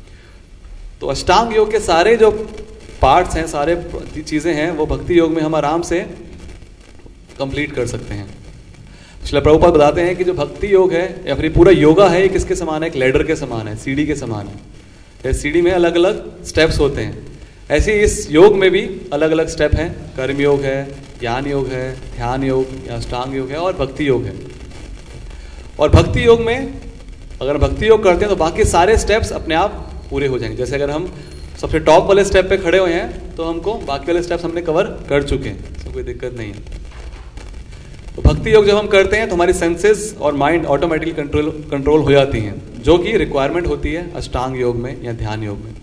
तो अष्टांग योग के सारे जो पार्ट्स हैं, सारे चीज़ें हैं, वो भक्ति योग में हम आराम से कंप्लीट कर सकते हैं। श्रील प्रभुपाद बताते हैं कि जो भक्ति योग है या फिर पूरा योगा है, ये किसके समान है? एक लैडर के समान है, सीढ़ी के समान है। सीढ़ी में अलग अलग स्टेप्स होते हैं, ऐसे इस योग में भी अलग अलग स्टेप हैं। कर्म योग है, ज्ञान योग है, ध्यान योग या अष्टांग योग है, और भक्ति योग है। और भक्ति योग में अगर भक्ति योग करते हैं तो बाकी सारे स्टेप्स अपने आप पूरे हो जाएंगे। जैसे अगर हम सबसे टॉप वाले स्टेप पे खड़े हुए हैं तो हमको बाकी वाले स्टेप्स हमने कवर कर चुके हैं, तो कोई दिक्कत नहीं है। तो भक्ति योग जब हम करते हैं तो हमारी सेंसेस और माइंड ऑटोमेटिकली कंट्रोल कंट्रोल हो जाती हैं, जो कि रिक्वायरमेंट होती है अष्टांग योग में या ध्यान योग में।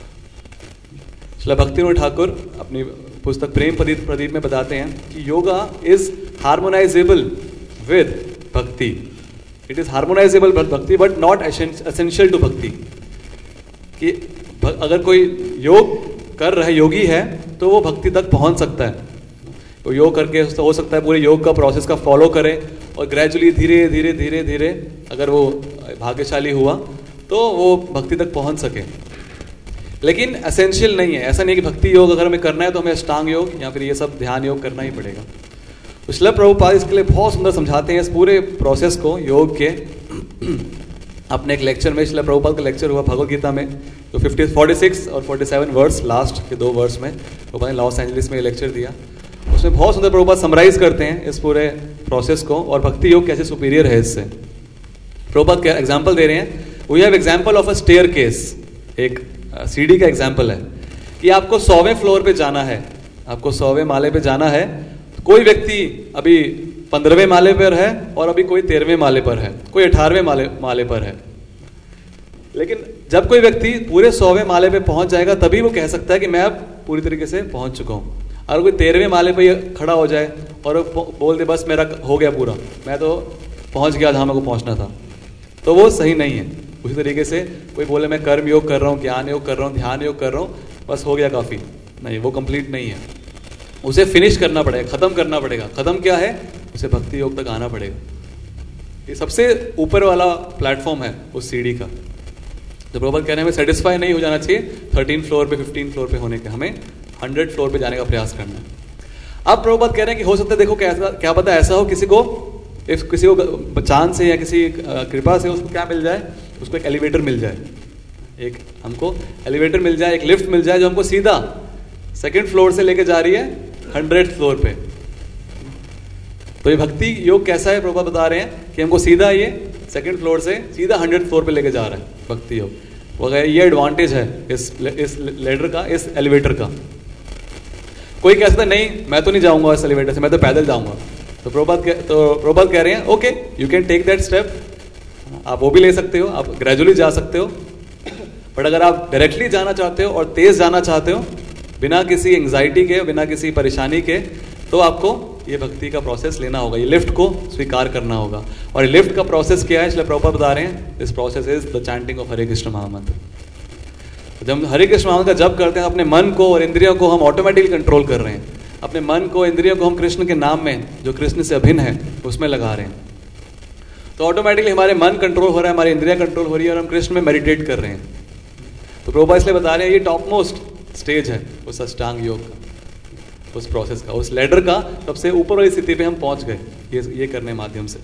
श्रील भक्तिविनोद ठाकुर अपनी पुस्तक प्रेम प्रदीप प्रदीप में बताते हैं कि yoga is harmonizable with bhakti. It is harmonizable with bhakti but not essential to bhakti. कि अगर कोई योग कर रहा है, योगी है, तो वो भक्ति तक पहुंच सकता है। तो योग करके हो सकता है पूरे योग का प्रोसेस का फॉलो करे और ग्रेजुअली धीरे धीरे धीरे धीरे अगर वो भाग्यशाली हुआ तो वो भक्ति तक पहुंच सके। लेकिन एसेंशियल नहीं है। ऐसा नहीं है कि भक्ति योग अगर हमें करना है तो हमें अष्टांग योग या फिर ये सब ध्यान योग करना ही पड़ेगा। तो श्रील प्रभुपाद इसके लिए बहुत सुंदर समझाते हैं इस पूरे प्रोसेस को योग के। अपने एक लेक्चर में, श्रील प्रभुपाद का लेक्चर हुआ भगवद गीता में, जो फिफ्टी फोर्टी सिक्स और फोर्टी सेवन वर्ड्स लास्ट के दो वर्ड्स में प्रभुपाद ने लॉस एंजलिस में ये लेक्चर दिया। उसमें बहुत सुंदर प्रभुपाद समराइज करते हैं इस पूरे प्रोसेस को और भक्ति योग कैसे सुपीरियर है इससे। प्रभुपाद क्या एग्जाम्पल दे रहे हैं? We have example of a staircase. एक सीढ़ी का एग्जाम्पल है कि आपको सौवें फ्लोर पे जाना है, आपको सौवें माले पे जाना है। तो कोई व्यक्ति अभी पंद्रहवें माले पर है और अभी कोई तेरहवें माले पर है, कोई अठारहवें माले माले पर है। लेकिन जब कोई व्यक्ति पूरे सौवें माले पे पहुंच जाएगा तभी वो कह सकता है कि मैं अब पूरी तरीके से पहुंच चुका हूं। अगर कोई तेरहवें माले पे खड़ा हो जाए और बोल दे बस मेरा हो गया पूरा, मैं तो पहुंच गया जहां मेरे को पहुंचना था, तो वो सही नहीं है। उसी तरीके से कोई बोले मैं कर्म योग कर रहा हूँ, ज्ञान योग कर रहा हूँ, ध्यान योग कर रहा हूँ, बस हो गया काफी, नहीं, वो कंप्लीट नहीं है। उसे फिनिश करना पड़ेगा, खत्म करना पड़ेगा। खत्म क्या है? उसे भक्ति योग तक आना पड़ेगा। ये सबसे ऊपर वाला प्लेटफॉर्म है उस सीढ़ी का। तो प्रभुपाद कह रहे हैं हमें सेटिस्फाई नहीं हो जाना चाहिए थर्टीन फ्लोर पे, फिफ्टीन फ्लोर पे होने के, हमें हंड्रेड फ्लोर पे जाने का प्रयास करना है। अब प्रभुपाद कह रहे हैं कि हो सकता है, देखो क्या क्या पता ऐसा हो किसी को, इफ किसी को चांद से या किसी कृपा से उसको क्या मिल जाए, उसको एक एलिवेटर मिल जाए, एक हमको एलिवेटर मिल जाए, एक लिफ्ट मिल जाए जो हमको सीधा सेकंड फ्लोर से लेके जा रही है हंड्रेड फ्लोर पे। तो ये भक्ति योग कैसा है? प्रभुपाद बता रहे हैं कि हमको सीधा ये सेकंड फ्लोर से सीधा हंड्रेड फ्लोर पे लेके जा रहा है भक्ति योग। वगैरह ये एडवांटेज है इस इस लेडर का, इस एलिवेटर का। कोई कह सकता है नहीं मैं तो नहीं जाऊंगा इस एलिवेटर से, मैं तो पैदल जाऊंगा। तो प्रभुपाद कह, तो प्रभुपाद कह रहे हैं okay you can take that step, आप वो भी ले सकते हो, आप ग्रेजुअली जा सकते हो, बट अगर आप डायरेक्टली जाना चाहते हो और तेज जाना चाहते हो बिना किसी एंग्जाइटी के, बिना किसी परेशानी के, तो आपको ये भक्ति का प्रोसेस लेना होगा, ये लिफ्ट को स्वीकार करना होगा। और ये लिफ्ट का प्रोसेस क्या है, इसलिए प्रभुपाद बता रहे हैं this process is the chanting of Hare Krishna mahamantra. जब हम हरे कृष्ण महामंत्र का जप करते हैं अपने मन को और इंद्रियों को हम ऑटोमेटिकली कंट्रोल कर रहे हैं, अपने मन को इंद्रियों को हम कृष्ण के नाम में जो कृष्ण से अभिन्न है उसमें लगा रहे हैं, तो ऑटोमेटिकली हमारे मन कंट्रोल हो रहा है, हमारी इंद्रियां कंट्रोल हो रही है और हम कृष्ण में मेडिटेट कर रहे हैं। तो प्रभुपाद इसलिए बता रहे हैं ये टॉप मोस्ट स्टेज है उस अष्टांग योग का, उस प्रोसेस का, उस लेडर का सबसे ऊपर वाली स्थिति पे हम पहुंच गए ये ये करने माध्यम से।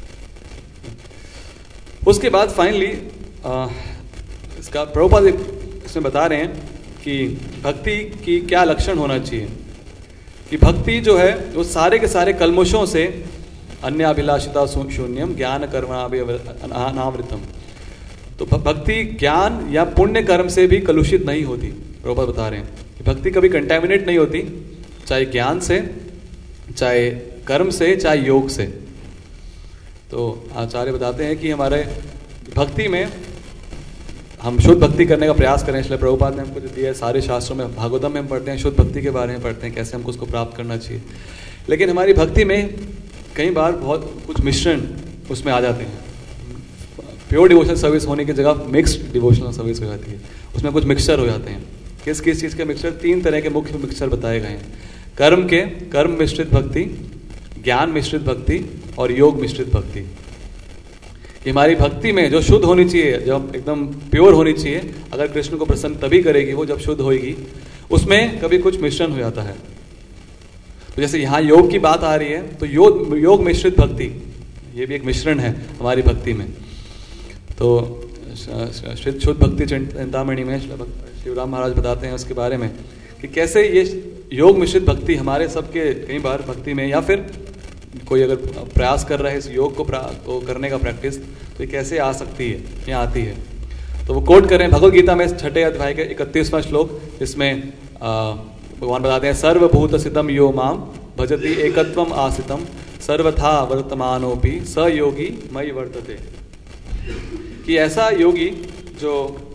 उसके बाद फाइनली इसका प्रभुपाद इसमें बता रहे हैं कि भक्ति की क्या लक्षण होना चाहिए, कि भक्ति जो है वो सारे के सारे कल्मषों से अन्य अभिलाषिता शून्यम ज्ञान कर्मणावृतम, तो भक्ति ज्ञान या पुण्य कर्म से भी कलुषित नहीं होती। प्रभुपाद बता रहे हैं कि भक्ति कभी कंटेमिनेट नहीं होती, चाहे ज्ञान से, चाहे कर्म से, चाहे योग से। तो आचार्य बताते हैं कि हमारे भक्ति में हम शुद्ध भक्ति करने का प्रयास करें, इसलिए प्रभुपाद ने हमको जो दिया है सारे शास्त्रों में, भागवतम में हम पढ़ते हैं शुद्ध भक्ति के बारे में पढ़ते हैं, कैसे हमको उसको प्राप्त करना चाहिए। लेकिन हमारी भक्ति में कई बार बहुत कुछ मिश्रण उसमें आ जाते हैं, प्योर डिवोशनल सर्विस होने की जगह मिक्स्ड डिवोशनल सर्विस हो जाती है, उसमें कुछ मिक्सचर हो जाते हैं। किस किस चीज़ के मिक्सचर? तीन तरह के मुख्य मिक्सचर बताए गए हैं, कर्म के, कर्म मिश्रित भक्ति, ज्ञान मिश्रित भक्ति और योग मिश्रित भक्ति। कि हमारी भक्ति में जो शुद्ध होनी चाहिए, जब एकदम प्योर होनी चाहिए, अगर कृष्ण को प्रसन्न तभी करेगी वो जब शुद्ध होगी, उसमें कभी कुछ मिश्रण हो जाता है। तो जैसे यहाँ योग की बात आ रही है, तो योग योग मिश्रित भक्ति ये भी एक मिश्रण है हमारी भक्ति में। तो शुद्ध भक्ति चिंतामणि में शिवराम महाराज बताते हैं उसके बारे में कि कैसे ये योग मिश्रित भक्ति हमारे सबके कई बार भक्ति में, या फिर कोई अगर प्रयास कर रहा है इस योग को, को करने का प्रैक्टिस, तो ये कैसे आ सकती है, यहाँ आती है। तो वो कोट कर रहे हैं भगवद गीता में छठे अध्याय के इकतीसवां श्लोक, इसमें भगवान बताते हैं सर्वभूत सिद्धम यो माम भजति एकत्वम आसितम सर्वथा वर्तमानोपि स योगी मयि वर्तते। कि ऐसा योगी जो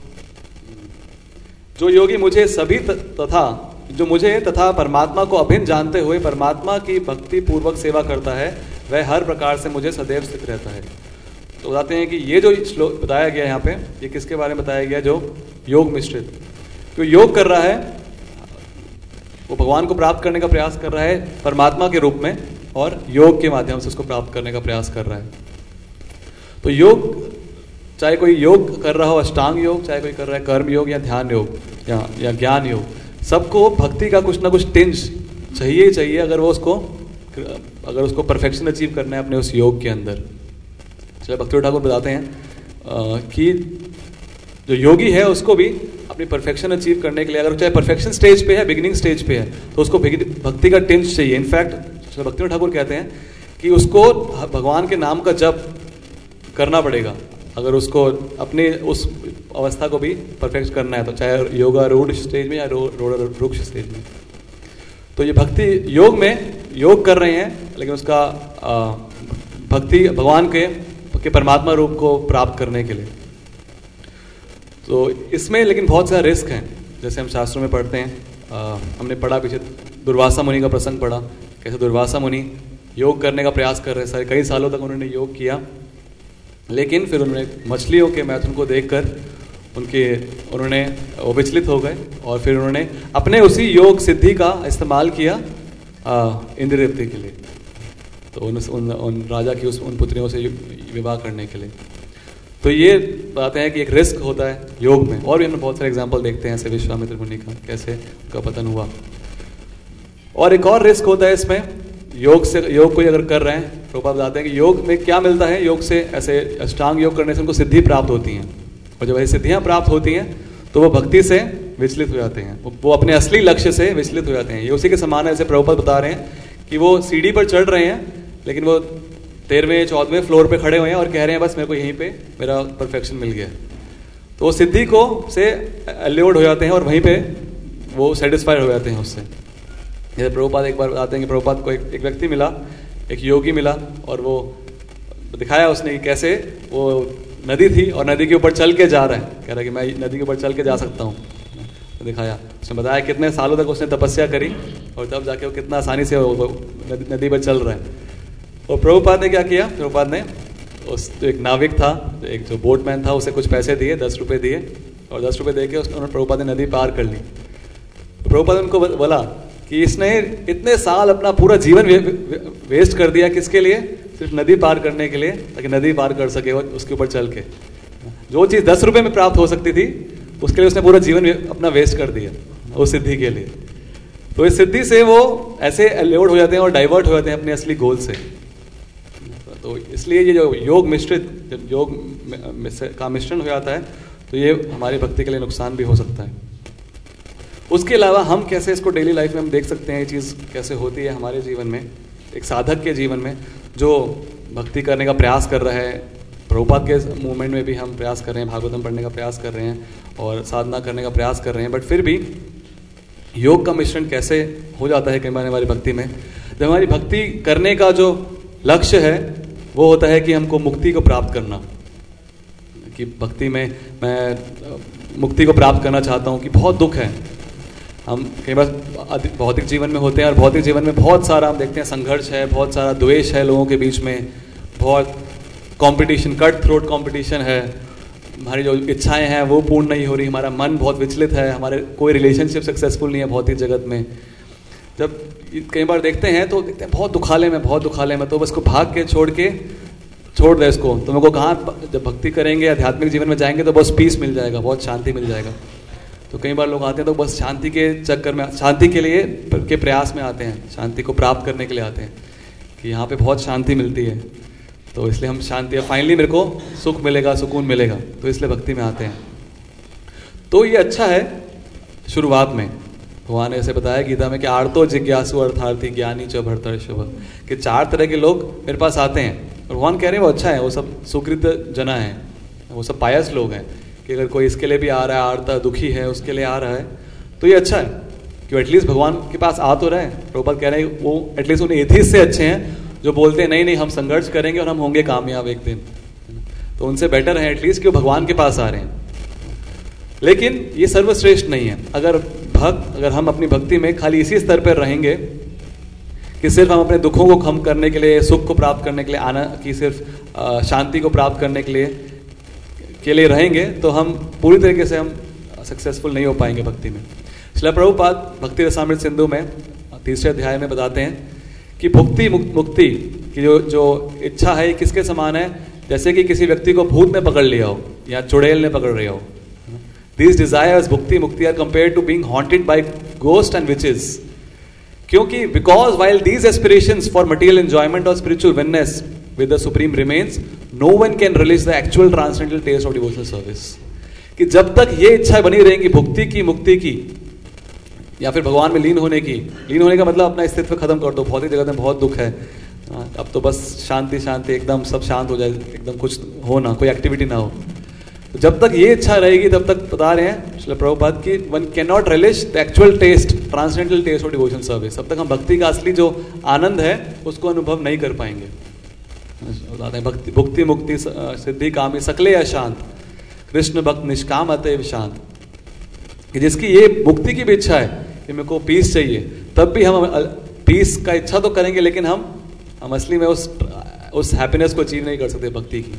जो योगी मुझे सभी तथा जो मुझे तथा परमात्मा को अभिन्न जानते हुए परमात्मा की भक्ति पूर्वक सेवा करता है, वह हर प्रकार से मुझे सदैव स्थित रहता है। तो बताते हैं कि ये जो श्लोक बताया गया यहाँ पे, ये किसके बारे में बताया गया? जो योग मिश्रित, जो योग कर रहा है वो भगवान को प्राप्त करने का प्रयास कर रहा है परमात्मा के रूप में, और योग के माध्यम से उसको प्राप्त करने का प्रयास कर रहा है। तो योग, चाहे कोई योग कर रहा हो अष्टांग योग, चाहे कोई कर रहा है कर्म योग या ध्यान योग या, या ज्ञान योग, सबको भक्ति का कुछ ना कुछ टिंज चाहिए चाहिए अगर वो उसको अगर उसको परफेक्शन अचीव करना है अपने उस योग के अंदर। चलो भक्ति ठाकुर बताते हैं आ, कि जो योगी है उसको भी अपनी परफेक्शन अचीव करने के लिए, अगर चाहे परफेक्शन स्टेज पे है, बिगिनिंग स्टेज पे है, तो उसको भक्ति का टिंज चाहिए। इनफैक्ट भक्ति ठाकुर कहते हैं कि उसको भगवान के नाम का जप करना पड़ेगा अगर उसको अपने उस अवस्था को भी परफेक्ट करना है, तो चाहे योगा रूढ़ स्टेज में या रुक्ष स्टेज में। तो ये भक्ति योग में योग कर रहे हैं, लेकिन उसका भक्ति भगवान के के परमात्मा रूप को प्राप्त करने के लिए। तो इसमें लेकिन बहुत सारा रिस्क हैं, जैसे हम शास्त्रों में पढ़ते हैं, आ, हमने पढ़ा पीछे दुर्वासा मुनि का प्रसंग पढ़ा, कैसे दुर्वासा मुनि योग करने का प्रयास कर रहे सारे कई सालों तक उन्होंने योग किया, लेकिन फिर उन्होंने मछलियों के मैथुन को देखकर उनके उन्होंने वो विचलित हो गए, और फिर उन्होंने अपने उसी योग सिद्धि का इस्तेमाल किया इंद्र देवते के लिए, तो उन, उन, उन राजा की उस उन पुत्रियों से विवाह करने के लिए। तो ये बताते हैं कि एक रिस्क होता है योग में, और भी हमने बहुत सारे एग्जाम्पल देखते हैं ऐसे विश्वामित्र मुनि का, कैसे उनका पतन हुआ। और एक और रिस्क होता है इसमें, योग से योग कोई अगर कर रहे हैं, प्रभुपाद बताते हैं कि योग में क्या मिलता है, योग से ऐसे अष्टांग योग करने से उनको सिद्धि प्राप्त होती हैं, और जब ऐसी सिद्धियां प्राप्त होती हैं तो वो भक्ति से विचलित हो जाते हैं, वो अपने असली लक्ष्य से विचलित हो जाते हैं। ये उसी के समान है, जैसे प्रभुपाद बता रहे हैं कि वो सीढ़ी पर चढ़ रहे हैं, लेकिन वो तेरहवें चौदहवें फ्लोर पे खड़े हुए हैं और कह रहे हैं बस मेरे को यहीं पे मेरा परफेक्शन मिल गया। तो वो सिद्धि को से अल्योर्ड हो जाते हैं और वहीं पे वो सेटिस्फाइड हो जाते हैं उससे। जैसे प्रभुपाद एक बार बताते हैं कि प्रभुपाद को एक, एक व्यक्ति मिला एक योगी मिला और वो दिखाया उसने कि कैसे वो नदी थी और नदी के ऊपर चल के जा रहा है, कह रहा है कि मैं नदी के ऊपर चल के जा सकता हूँ। तो दिखाया, उसने बताया कितने सालों तक उसने तपस्या करी और तब जाके वो कितना आसानी से वो नदी, नदी पर चल रहा है। और प्रभुपाद ने क्या किया, प्रभुपाद ने उस तो एक नाविक था, एक जो बोटमैन था, उसे कुछ पैसे दिए, दस रुपये दिए और दस रुपये दे के उसने प्रभुपाद ने नदी पार कर ली। तो प्रभुपाद उनको बोला कि इसने इतने साल अपना पूरा जीवन वे, वे, वेस्ट कर दिया, किसके लिए? सिर्फ नदी पार करने के लिए, ताकि नदी पार कर सके और उसके ऊपर चल के। जो चीज़ दस रुपये में प्राप्त हो सकती थी उसके लिए उसने पूरा जीवन अपना वेस्ट कर दिया उस सिद्धि के लिए। तो इस सिद्धि से वो ऐसे एल्योर्ड हो जाते हैं और डाइवर्ट हो जाते हैं अपने असली गोल से। तो इसलिए ये जो योग मिश्रित, जब योग का मिश्रण हो जाता है तो ये हमारी भक्ति के लिए नुकसान भी हो सकता है। उसके अलावा हम कैसे इसको डेली लाइफ में हम देख सकते हैं, ये चीज़ कैसे होती है हमारे जीवन में, एक साधक के जीवन में जो भक्ति करने का प्रयास कर रहा है। प्रभुपाद के मूवमेंट में भी हम प्रयास कर रहे हैं, भागवतम पढ़ने का प्रयास कर रहे हैं और साधना करने का प्रयास कर रहे हैं, बट फिर भी योग का मिश्रण कैसे हो जाता है कई बार हमारी भक्ति में। जब हमारी भक्ति करने का जो लक्ष्य है वो होता है कि हमको मुक्ति को प्राप्त करना, कि भक्ति में मैं मुक्ति को प्राप्त करना चाहता हूँ, कि बहुत दुख है, हम कई बार भौतिक जीवन में होते हैं और भौतिक जीवन में बहुत सारा हम देखते हैं संघर्ष है, बहुत सारा द्वेष है लोगों के बीच में, बहुत कंपटीशन, कट थ्रोट कंपटीशन है, हमारी जो इच्छाएं हैं वो पूर्ण नहीं हो रही, हमारा मन बहुत विचलित है, हमारे कोई रिलेशनशिप सक्सेसफुल नहीं है भौतिक जगत में। जब कई बार देखते हैं तो देखते हैं बहुत दुखाले में, बहुत दुखाले में, तो बस को भाग के छोड़ के छोड़ दे इसको। तो मेरे को कहाँ, जब भक्ति करेंगे, आध्यात्मिक जीवन में जाएंगे तो बस पीस मिल जाएगा, बहुत शांति मिल जाएगा। तो कई बार लोग आते हैं तो बस शांति के चक्कर में, शांति के लिए के प्रयास में आते हैं, शांति को प्राप्त करने के लिए आते हैं कि यहाँ पे बहुत शांति मिलती है, तो इसलिए हम शांति, फाइनली मेरे को सुख मिलेगा, सुकून मिलेगा, तो इसलिए भक्ति में आते हैं। तो ये अच्छा है शुरुआत में। भगवान ने ऐसे बताया गीता में कि आर्तो जिज्ञासु अर्थार्थी ज्ञानी च भर्तर्षभ, कि चार तरह के लोग मेरे पास आते हैं और भगवान कह रहे हैं वो अच्छा है, वो सब सुकृत जना है, वो सब पायस लोग हैं, कि अगर कोई इसके लिए भी आ रहा है, आर्ता दुखी है, उसके लिए आ रहा है, तो ये अच्छा है कि एटलीस्ट भगवान के पास आ तो रहे हैं। प्रभुपाद कह रहे हैं वो एटलीस्ट उन एथिस्ट से अच्छे हैं जो बोलते हैं नहीं नहीं हम संघर्ष करेंगे और हम होंगे कामयाब एक दिन, तो उनसे बेटर है एटलीस्ट कि वो भगवान के पास आ रहे हैं। लेकिन ये सर्वश्रेष्ठ नहीं है। अगर भक्त अगर हम अपनी भक्ति में खाली इसी स्तर पर रहेंगे कि सिर्फ हम अपने दुखों को कम करने के लिए, सुख को प्राप्त करने के लिए, आना कि सिर्फ शांति को प्राप्त करने के लिए के लिए रहेंगे, तो हम पूरी तरीके से हम सक्सेसफुल नहीं हो पाएंगे भक्ति में। श्रील प्रभुपाद भक्ति रसामृत सिंधु में तीसरे अध्याय में बताते हैं कि भुक्ति मुक्ति की जो जो इच्छा है किसके समान है, जैसे कि किसी व्यक्ति को भूत ने पकड़ लिया हो या चुड़ैल ने पकड़ लिया हो। These desires, भुक्ति मुक्ति, are compared to being haunted by ghosts and witches. क्योंकि because while these aspirations for material enjoyment or spiritual oneness with the supreme remains, no one can relish the actual transcendental taste of devotional service. कि जब तक ये इच्छा बनी रहेगी भुक्ति की, मुक्ति की, या फिर भगवान में लीन होने की, लीन होने का मतलब अपना अस्तित्व खत्म कर दो, भौतिक जगत में बहुत दुख है, अब तो बस शांति शांति, एकदम सब शांत हो जाए, एकदम कुछ हो ना, कोई एक्टिविटी ना हो। जब तक ये इच्छा रहेगी तब तक बता रहे हैं श्रील प्रभुपाद की one can not relish the actual taste, transcendental taste of devotion service. तब तक हम भक्ति का असली जो आनंद है उसको अनुभव नहीं कर पाएंगे। बताते हैं भक्ति भुक्ति मुक्ति सिद्धि कामी सकले अशांत, कृष्ण भक्त निष्काम अतएव शांत, कि जिसकी ये मुक्ति की भी इच्छा है कि मेरे को पीस चाहिए, तब भी हम पीस का इच्छा तो करेंगे लेकिन हम हम असली में उस उस हैप्पीनेस को अचीव नहीं कर सकते भक्ति की।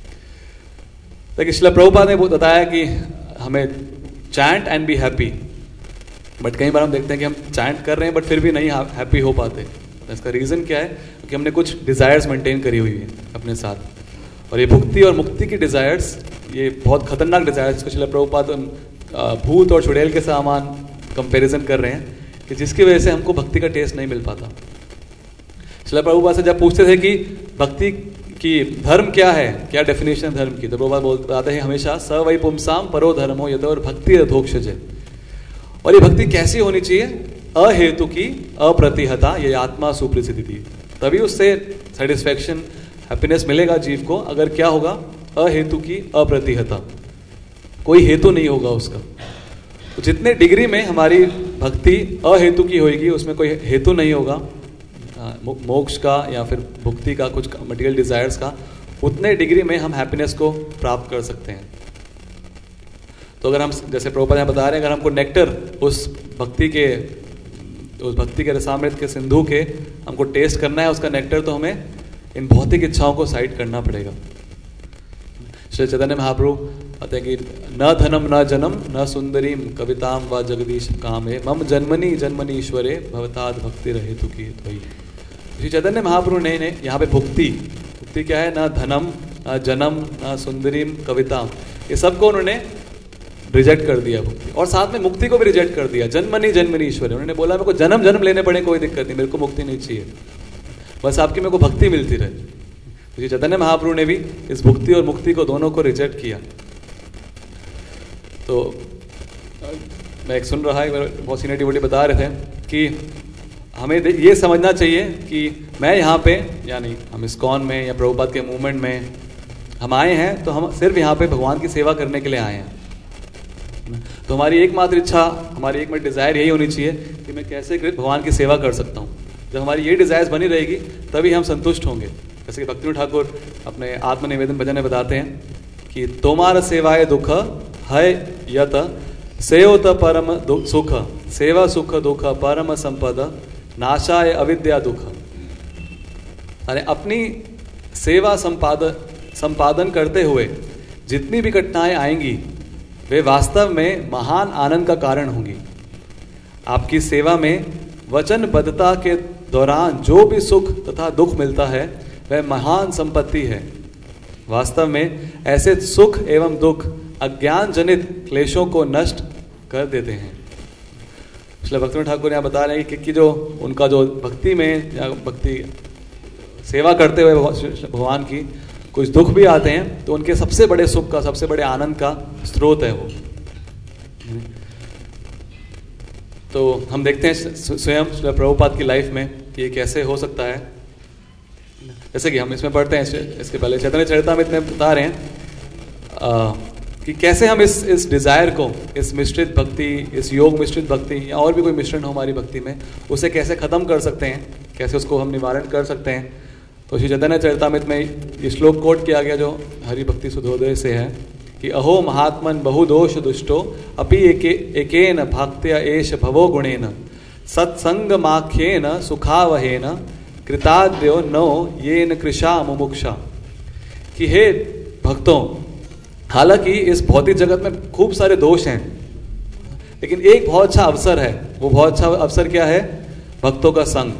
लेकिन श्रील प्रभुपाद ने बताया कि हमें chant and be happy, but कई बार हम देखते हैं कि हम चैंट कर रहे हैं बट फिर भी नहीं हैप्पी हो पाते। तो इसका रीज़न क्या है? क्योंकि हमने कुछ डिज़ायर्स मेंटेन करी हुई है अपने साथ, और ये भुक्ति और मुक्ति की डिज़ायर्स, ये बहुत खतरनाक डिज़ायर्स को श्रील प्रभुपाद भूत और चुड़ैल के समान कंपैरिजन कर रहे हैं, कि जिसकी वजह से हमको भक्ति का टेस्ट नहीं मिल पाता। श्रील प्रभुपाद से जब पूछते थे कि भक्ति कि धर्म क्या है, क्या डेफिनेशन धर्म की, तो प्रभुपाद बताते हैं हमेशा स वै पुंसाम परो धर्मो यतो और भक्ति यथोक्षजे। और ये भक्ति कैसी होनी चाहिए? अहेतु की, अप्रतिहता, ये आत्मा सुप्रसिद्धि थी, तभी उससे सेटिस्फैक्शन, हैप्पीनेस मिलेगा जीव को। अगर क्या होगा? अहेतु की, अप्रतिहता, कोई हेतु नहीं होगा उसका। तो जितने डिग्री में हमारी भक्ति अहेतु की होगी, उसमें कोई हेतु नहीं होगा, मोक्ष का या फिर भुक्ति का, कुछ मटेरियल डिजायर्स का, उतने डिग्री में हम हैप्पीनेस को प्राप्त कर सकते हैं। तो अगर हम, जैसे प्रभुपाद यहाँ बता रहे हैं, अगर हमको नेक्टर उस भक्ति के उस भक्ति के रसामृत के सिंधु के हमको टेस्ट करना है, उसका नेक्टर, तो हमें इन भौतिक इच्छाओं को साइड करना पड़ेगा। श्री चैतन्य महाप्रभु कहते हैं कि न धनम न जनम न सुंदरीम कविताम व जगदीश कामे मम जन्मनि जन्मनि ईश्वरे भवताद भक्ति रहे तु की त्वयि। श्री चैतन्य महाप्रभु ने, ने यहाँ पे भुक्ति भुक्ति क्या है, न धनम न जन्म न सुंदरीम कविताम, ये सबको उन्होंने रिजेक्ट कर दिया भुक्ति, और साथ में मुक्ति को भी रिजेक्ट कर दिया। जन्मनि जन्मनि ईश्वरे, उन्होंने बोला मेरे को जन्म जन्म लेने पड़े कोई दिक्कत नहीं, मेरे को मुक्ति नहीं चाहिए, बस आपकी मेरे को भक्ति मिलती रहे। तो चैतन्य महाप्रभु ने भी इस भुक्ति और मुक्ति को दोनों को रिजेक्ट किया। तो मैं एक सुन रहा है, बहुत सीनियर डिवोटी बता रहे थे कि हमें ये समझना चाहिए कि मैं यहाँ पे, यानी हम इस्कॉन में या प्रभुपाद के मूवमेंट में हम आए हैं, तो हम सिर्फ यहाँ पे भगवान की सेवा करने के लिए आए हैं। तो हमारी एकमात्र इच्छा, हमारी एकमात्र डिज़ायर यही होनी चाहिए कि मैं कैसे भगवान की सेवा कर सकता हूँ। जब हमारी ये डिज़ायर्स बनी रहेगी तभी हम संतुष्ट होंगे। जैसे कि भक्ति ठाकुर अपने आत्मनिवेदन भजन में बताते हैं कि तोमार सेवाए दुख है यत सेवत परम सुख, सेवा सुख दुख परम संपद नाशाय अविद्या दुख। अरे अपनी सेवा संपादन संपादन करते हुए जितनी भी घटनाएं आएंगी वे वास्तव में महान आनंद का कारण होंगी। आपकी सेवा में वचनबद्धता के दौरान जो भी सुख तथा दुख मिलता है वह महान संपत्ति है। वास्तव में ऐसे सुख एवं दुख अज्ञान जनित क्लेशों को नष्ट कर देते हैं। इसलिए भक्ति ठाकुर यहाँ बता रहे हैं कि, कि जो उनका जो भक्ति में या भक्ति सेवा करते हुए भगवान की कुछ दुख भी आते हैं तो उनके सबसे बड़े सुख का, सबसे बड़े आनंद का स्रोत है वो। तो हम देखते हैं स्वयं प्रभुपाद की लाइफ में कि ये कैसे हो सकता है। जैसे कि हम इसमें पढ़ते हैं, इसके पहले चैतन्य चरितामृत में बता रहे हैं आ, कि कैसे हम इस इस डिजायर को, इस मिश्रित भक्ति, इस योग मिश्रित भक्ति या और भी कोई मिश्रण हो हमारी भक्ति में, उसे कैसे खत्म कर सकते हैं, कैसे उसको हम निवारण कर सकते हैं। तो श्री चैतन्य चरितामृत में ये श्लोक कोट किया गया जो हरि भक्ति सुधोदय से है कि अहो महात्मन बहुदोष दुष्टो अपि एके एकेन भक्त्या एष भवो गुणेन सत्संग माख्येन सुखावहेन कृताद्यो नो येन कृशा मुमुक्षा। कि हे भक्तों, हालांकि इस भौतिक जगत में खूब सारे दोष हैं, लेकिन एक बहुत अच्छा अवसर है। वो बहुत अच्छा अवसर क्या है? भक्तों का संग।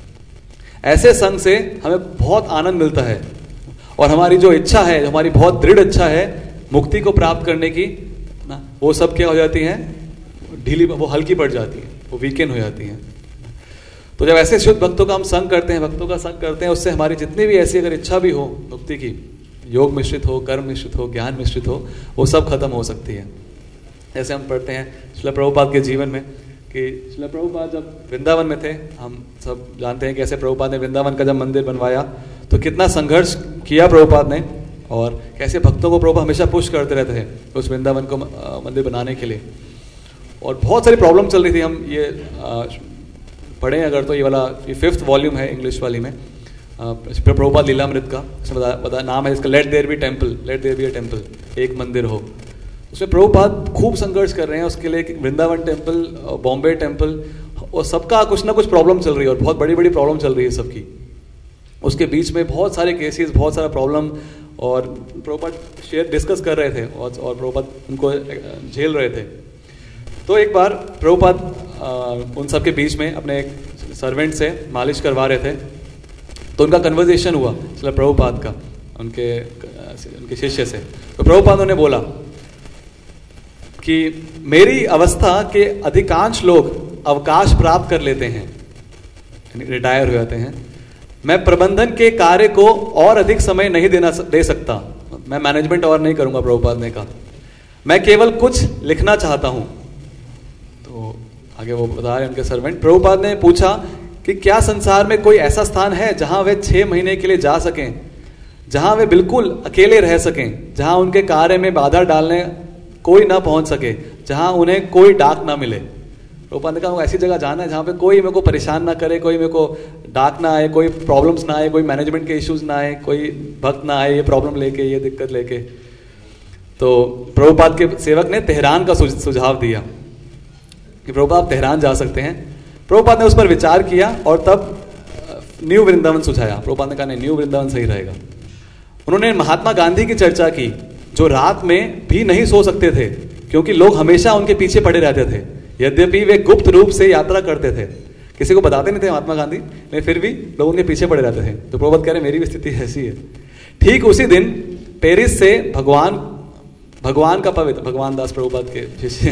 ऐसे संग से हमें बहुत आनंद मिलता है और हमारी जो इच्छा है, हमारी बहुत दृढ़ इच्छा है मुक्ति को प्राप्त करने की ना, वो सब क्या हो जाती है? ढीली, वो हल्की पड़ जाती है, वो वीकेंड हो जाती है। तो जब ऐसे शुद्ध भक्तों का हम संग करते हैं, भक्तों का संग करते हैं, उससे हमारी जितनी भी ऐसी अगर इच्छा भी हो मुक्ति की, योग मिश्रित हो, कर्म मिश्रित हो, ज्ञान मिश्रित हो, वो सब खत्म हो सकती है। जैसे हम पढ़ते हैं श्रील प्रभुपाद के जीवन में कि श्रील प्रभुपाद जब वृंदावन में थे, हम सब जानते हैं कैसे प्रभुपाद ने वृंदावन का जब मंदिर बनवाया तो कितना संघर्ष किया प्रभुपाद ने, और कैसे भक्तों को प्रभुपाद हमेशा पुश करते रहते थे उस वृंदावन को मंदिर बनाने के लिए। और बहुत सारी प्रॉब्लम चल रही थी। हम ये पढ़ें अगर तो ये वाला ये फिफ्थ वॉल्यूम है इंग्लिश वाली में, प्रभुपाद लीलामृत का, इसमें बता, बता नाम है इसका, let there be temple, let there be a temple, एक मंदिर हो। उसमें प्रभुपाद खूब संघर्ष कर रहे हैं उसके लिए, वृंदावन टेम्पल, बॉम्बे टेम्पल, और सबका कुछ ना कुछ प्रॉब्लम चल रही है और बहुत बड़ी बड़ी प्रॉब्लम चल रही है सबकी। उसके बीच में बहुत सारे केसेस, बहुत सारा प्रॉब्लम, और प्रभुपाद शेयर डिस्कस कर रहे थे और, और प्रभुपाद उनको झेल रहे थे। तो एक बार प्रभुपाद उन सब के बीच में अपने एक सर्वेंट से मालिश करवा रहे थे, तो उनका कन्वर्सेशन हुआ चला प्रभुपाद का उनके उनके शिष्य से। तो प्रभुपाद ने बोला कि मेरी अवस्था के अधिकांश लोग अवकाश प्राप्त कर लेते हैं, रिटायर हो जाते हैं। मैं प्रबंधन के कार्य को और अधिक समय नहीं देना दे सकता, मैं मैनेजमेंट और नहीं करूंगा, प्रभुपाद ने कहा। मैं केवल कुछ लिखना चाहता हूं। तो आगे वो बता रहे उनके सर्वेंट, प्रभुपाद ने पूछा कि क्या संसार में कोई ऐसा स्थान है जहां वे छह महीने के लिए जा सकें, जहां वे बिल्कुल अकेले रह सकें, जहां उनके कार्य में बाधा डालने कोई ना पहुंच सके, जहां उन्हें कोई डाक ना मिले। प्रभुपाद ने कहा हमको ऐसी जगह जाना है जहाँ पे कोई मेरे को परेशान ना करे, कोई मेरे को डाक ना आए, कोई प्रॉब्लम्स ना आए, कोई मैनेजमेंट के इश्यूज ना आए, कोई भक्त ना आए ये प्रॉब्लम लेके, ये दिक्कत लेके। तो प्रभुपाद के सेवक ने तेहरान का सुझाव दिया कि प्रभुपाद आप तेहरान जा सकते हैं। प्रभुपाद ने उस पर विचार किया और तब न्यू वृंदावन सुझाया। प्रभुपाद ने कहा नहीं, न्यू वृंदावन सही रहेगा। उन्होंने महात्मा गांधी की चर्चा की, जो रात में भी नहीं सो सकते थे क्योंकि लोग हमेशा उनके पीछे पड़े रहते थे, यद्यपि वे गुप्त रूप से यात्रा करते थे, किसी को बताते नहीं थे महात्मा गांधी, लेकिन फिर भी लोग उनके पीछे पड़े रहते थे। तो प्रभुपाद कह रहे मेरी भी स्थिति ऐसी है। ठीक उसी दिन पेरिस से भगवान भगवान का पवित्र भगवान दास प्रभुपाद के शिष्य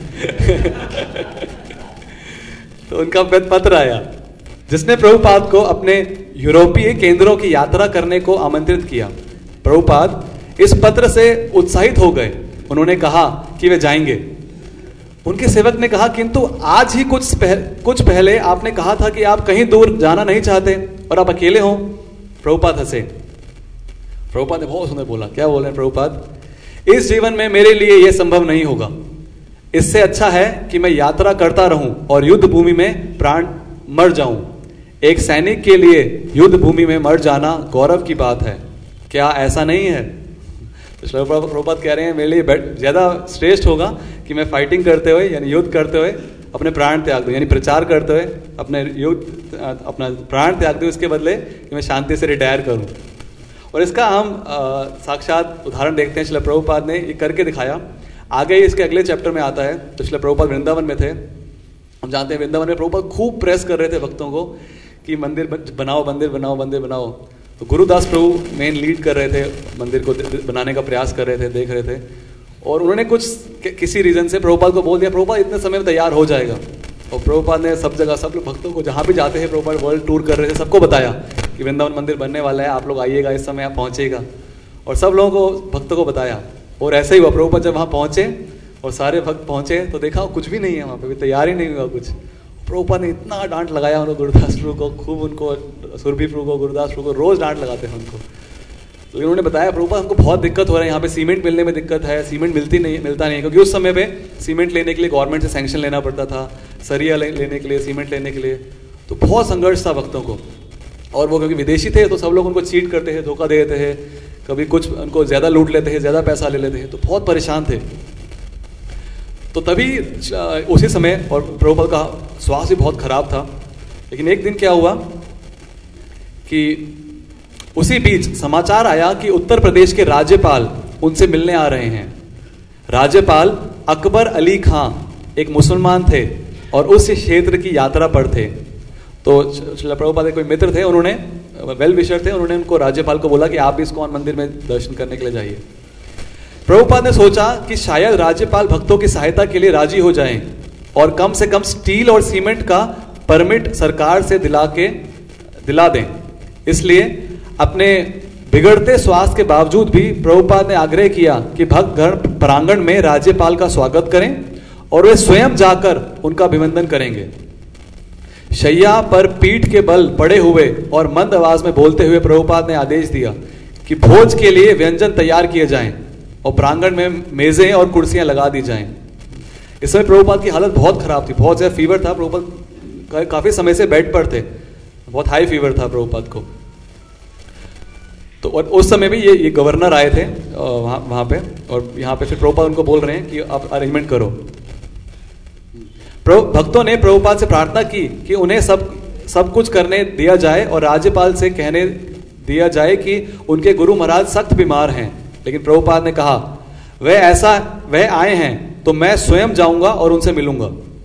तो उनका पत्र आया जिसने प्रभुपाद को अपने यूरोपीय केंद्रों की यात्रा करने को आमंत्रित किया। प्रभुपाद इस पत्र से उत्साहित हो गए। उन्होंने कहा कि वे जाएंगे। उनके सेवक ने कहा किंतु आज ही कुछ पह, कुछ पहले आपने कहा था कि आप कहीं दूर जाना नहीं चाहते और आप अकेले हो। प्रभुपाद हंसे। प्रभुपाद ने बहुत सुंदर बोला। क्या बोल रहे हैं प्रभुपाद? इस जीवन में मेरे लिए यह संभव नहीं होगा। इससे अच्छा है कि मैं यात्रा करता रहूं और युद्ध भूमि में प्राण मर जाऊं। एक सैनिक के लिए युद्ध भूमि में मर जाना गौरव की बात है, क्या ऐसा नहीं है? तो प्रभुपाद कह रहे हैं मेरे लिए ज्यादा श्रेष्ठ होगा कि मैं फाइटिंग करते हुए यानी युद्ध करते हुए अपने प्राण त्याग दूं, यानी प्रचार करते हुए अपने युद्ध अपना प्राण त्याग दूं, इसके बदले कि मैं शांति से रिटायर करूं। और इसका हम साक्षात उदाहरण देखते हैं। श्रील प्रभुपाद ने ये करके दिखाया। आगे इसके अगले चैप्टर में आता है। तो श्रील प्रभुपाद वृंदावन में थे। हम जानते हैं वृंदावन में प्रभुपाद खूब प्रेस कर रहे थे भक्तों को कि मंदिर बनाओ, मंदिर बनाओ, मंदिर बनाओ। तो गुरुदास प्रभु मेन लीड कर रहे थे, मंदिर को बनाने का प्रयास कर रहे थे, देख रहे थे। और उन्होंने कुछ किसी रीजन से प्रभुपाद को बोल दिया प्रभुपाद इतने समय में तैयार हो जाएगा। और प्रभुपाद ने सब जगह सब भक्तों को जहाँ भी जाते हैं प्रभुपाद वर्ल्ड टूर कर रहे थे, सबको बताया कि वृंदावन मंदिर बनने वाला है, आप लोग आइएगा, इस समय आप पहुँचेगा। और सब लोगों को भक्तों को बताया। और ऐसा ही हुआ। प्रभुपाद जब वहाँ पहुँचे और सारे भक्त पहुँचे तो देखा कुछ भी नहीं है वहाँ पे, तैयार ही नहीं हुआ कुछ। प्रभुपाद ने इतना डांट लगाया उनको, गुरुदास प्रभु को खूब, उनको सुरभि प्रभु को, गुरुदास प्रभु को रोज डांट लगाते हैं उनको। तो उन्होंने बताया प्रभुपाद हमको बहुत दिक्कत हो रहा है, यहाँ पे सीमेंट मिलने में दिक्कत है, सीमेंट मिलती नहीं मिलता नहीं है, क्योंकि उस समय पे सीमेंट लेने के लिए गवर्नमेंट से सैंक्शन लेना पड़ता था, सरिया ले, लेने के लिए, सीमेंट लेने के लिए। तो बहुत संघर्ष था भक्तों को। और वो क्योंकि विदेशी थे तो सब लोग उनको चीट करते थे, धोखा दे देते थे, कभी कुछ उनको ज़्यादा लूट लेते थे, ज़्यादा पैसा ले लेते थे, तो बहुत परेशान थे। तो तभी उसी समय, और प्रभुपाद का स्वास्थ्य भी बहुत खराब था। लेकिन एक दिन क्या हुआ कि उसी बीच समाचार आया कि उत्तर प्रदेश के राज्यपाल उनसे मिलने आ रहे हैं। राज्यपाल अकबर अली खां एक मुसलमान थे और उस क्षेत्र की यात्रा पर थे। तो श्रील प्रभुपाद के कोई मित्र थे, उन्होंने वेल विशर थे, उन्होंने उनको राज्यपाल को बोला कि आप भी इस्कॉन मंदिर में दर्शन करने के लिए जाइए। प्रभुपाद ने सोचा कि शायद राज्यपाल भक्तों की सहायता के लिए राजी हो जाएं और कम से कम स्टील और सीमेंट का परमिट सरकार से दिला के दिला दें। इसलिए अपने बिगड़ते स्वास्थ्य के बावजूद भी प्रभुपाद ने आग्रह किया कि भक्त घर प्रांगण में राज्यपाल का स्वागत करें और वे स्वयं जाकर उनका अभिनंदन करेंगे। शैया पर पीठ के बल पड़े हुए और मंद आवाज में बोलते हुए प्रभुपाद ने आदेश दिया कि भोज के लिए व्यंजन तैयार किए जाएं और प्रांगण में मेजें और कुर्सियां लगा दी जाएं। इस समय प्रभुपाद की हालत बहुत खराब थी, बहुत ज्यादा फीवर था। प्रभुपाद काफी समय से बेड पर थे, बहुत हाई फीवर था प्रभुपाद को। तो और उस समय भी ये ये गवर्नर आए थे वहाँ वहाँ पे, और यहाँ पे फिर प्रभुपाद उनको बोल रहे हैं कि आप अरेंजमेंट करो। भक्तों ने प्रभुपाद से प्रार्थना की कि उन्हें सब सब कुछ करने दिया जाए और राज्यपाल से कहने दिया जाए कि उनके गुरु महाराज सख्त बीमार हैं। लेकिन प्रभुपाद ने कहा वह ऐसा वह आए हैं तो मैं स्वयं जाऊंगा और उनसे मिलूंगा।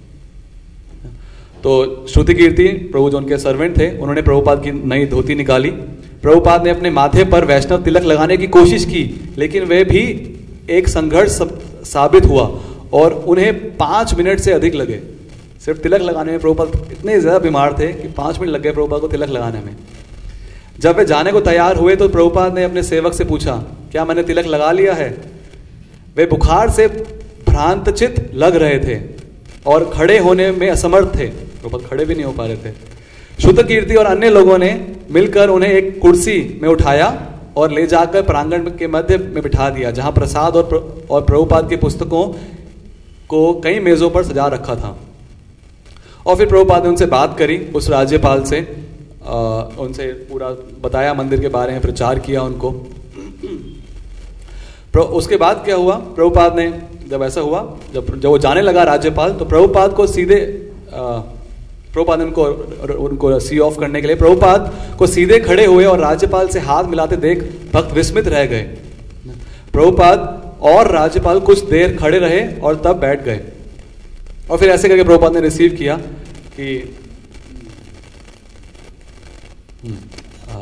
तो श्रुति कीर्ति प्रभु जो उनके सर्वेंट थे, उन्होंने प्रभुपाद की नई धोती निकाली। प्रभुपाद ने अपने माथे पर वैष्णव तिलक लगाने की कोशिश की, लेकिन वह भी एक संघर्ष साबित हुआ और उन्हें पांच मिनट से अधिक लगे सिर्फ तिलक लगाने में। प्रभुपाद इतने ज्यादा बीमार थे कि पांच मिनट लग गए प्रभुपाद को तिलक लगाने में। जब वे जाने को तैयार हुए तो प्रभुपाद ने अपने सेवक से पूछा क्या मैंने तिलक लगा लिया है? वे बुखार से भ्रांतचित लग रहे थे और खड़े होने में असमर्थ थे। प्रभुपाद खड़े भी नहीं हो पा रहे थे। श्रुति कीर्ति और अन्य लोगों ने मिलकर उन्हें एक कुर्सी में उठाया और ले जाकर प्रांगण के मध्य में बिठा दिया, जहां प्रसाद और प्र, और प्रभुपाद की पुस्तकों को कई मेजों पर सजा रखा था। और फिर प्रभुपाद ने उनसे बात करी, उस राज्यपाल से, आ, उनसे पूरा बताया मंदिर के बारे में, प्रचार किया उनको। उसके बाद क्या हुआ, प्रभुपाद ने जब ऐसा हुआ, जब जब वो जाने लगा राज्यपाल, तो प्रभुपाद को सीधे प्रभुपाद ने उनको उनको सी ऑफ करने के लिए प्रभुपाद को सीधे खड़े हुए और राज्यपाल से हाथ मिलाते देख भक्त विस्मित रह गए। प्रभुपाद और राज्यपाल कुछ देर खड़े रहे और तब बैठ गए, और फिर ऐसे करके प्रभुपाद ने रिसीव किया कि आ,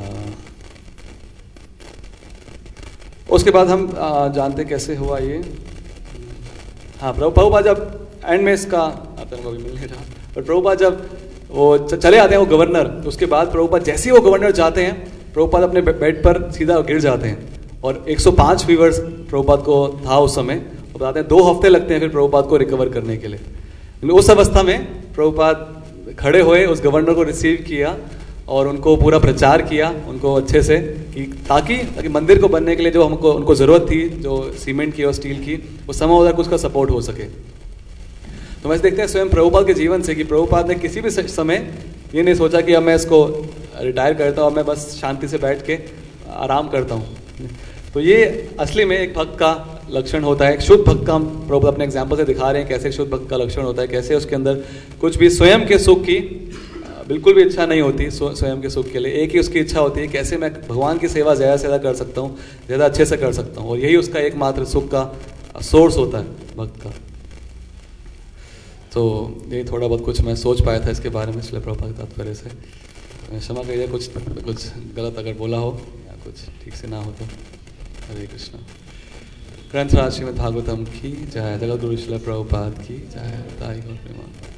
उसके बाद हम आ, जानते कैसे हुआ ये। हाँ, प्रभु प्रभुपाद जब एंड में इसका आता है, मिल नहीं रहा, और प्रभुपाद जब वो चले आते हैं वो गवर्नर, उसके बाद प्रभुपाद जैसे ही वो गवर्नर जाते हैं, प्रभुपाद अपने बेड पर सीधा गिर जाते हैं, और एक सौ पाँच फीवर्स प्रभुपाद को था उस समय। वो बताते हैं दो हफ्ते लगते हैं फिर प्रभुपाद को रिकवर करने के लिए। उस अवस्था में प्रभुपाद खड़े हुए, उस गवर्नर को रिसीव किया और उनको पूरा प्रचार किया उनको अच्छे से, कि ताकि ताकि मंदिर को बनने के लिए जो हमको उनको ज़रूरत थी, जो सीमेंट की और स्टील की, वो समय उधर उसका सपोर्ट हो सके। तो वैसे देखते हैं स्वयं प्रभुपाद के जीवन से कि प्रभुपाद ने किसी भी समय ये नहीं सोचा कि अब मैं इसको रिटायर करता हूँ, मैं बस शांति से बैठ के आराम करता हूँ। तो ये असली में एक भक्त का लक्षण होता है, एक शुद्ध भक्त का हम प्रभुपाद अपने एग्जाम्पल से दिखा रहे हैं कैसे शुद्ध भक्त का लक्षण होता है, कैसे उसके अंदर कुछ भी स्वयं के सुख की बिल्कुल भी इच्छा नहीं होती, स्वयं के सुख के लिए एक ही उसकी इच्छा होती है, कैसे मैं भगवान की सेवा ज़्यादा से ज़्यादा कर सकता हूँ, ज़्यादा अच्छे से कर सकता हूँ, और यही उसका एकमात्र सुख का सोर्स होता है भक्त का। तो ये थोड़ा बहुत कुछ मैं सोच पाया था इसके बारे में, इसलिए प्रभुपाद के तात्पर्य से क्षमा करिए कुछ कुछ गलत अगर बोला हो या कुछ ठीक से ना हो तो। हरे कृष्णा। ग्रंथराज श्रीमद् भागवतम की जय, जगत गुरु श्रील प्रभुपाद की जय। ताई गौर प्रेमानंद।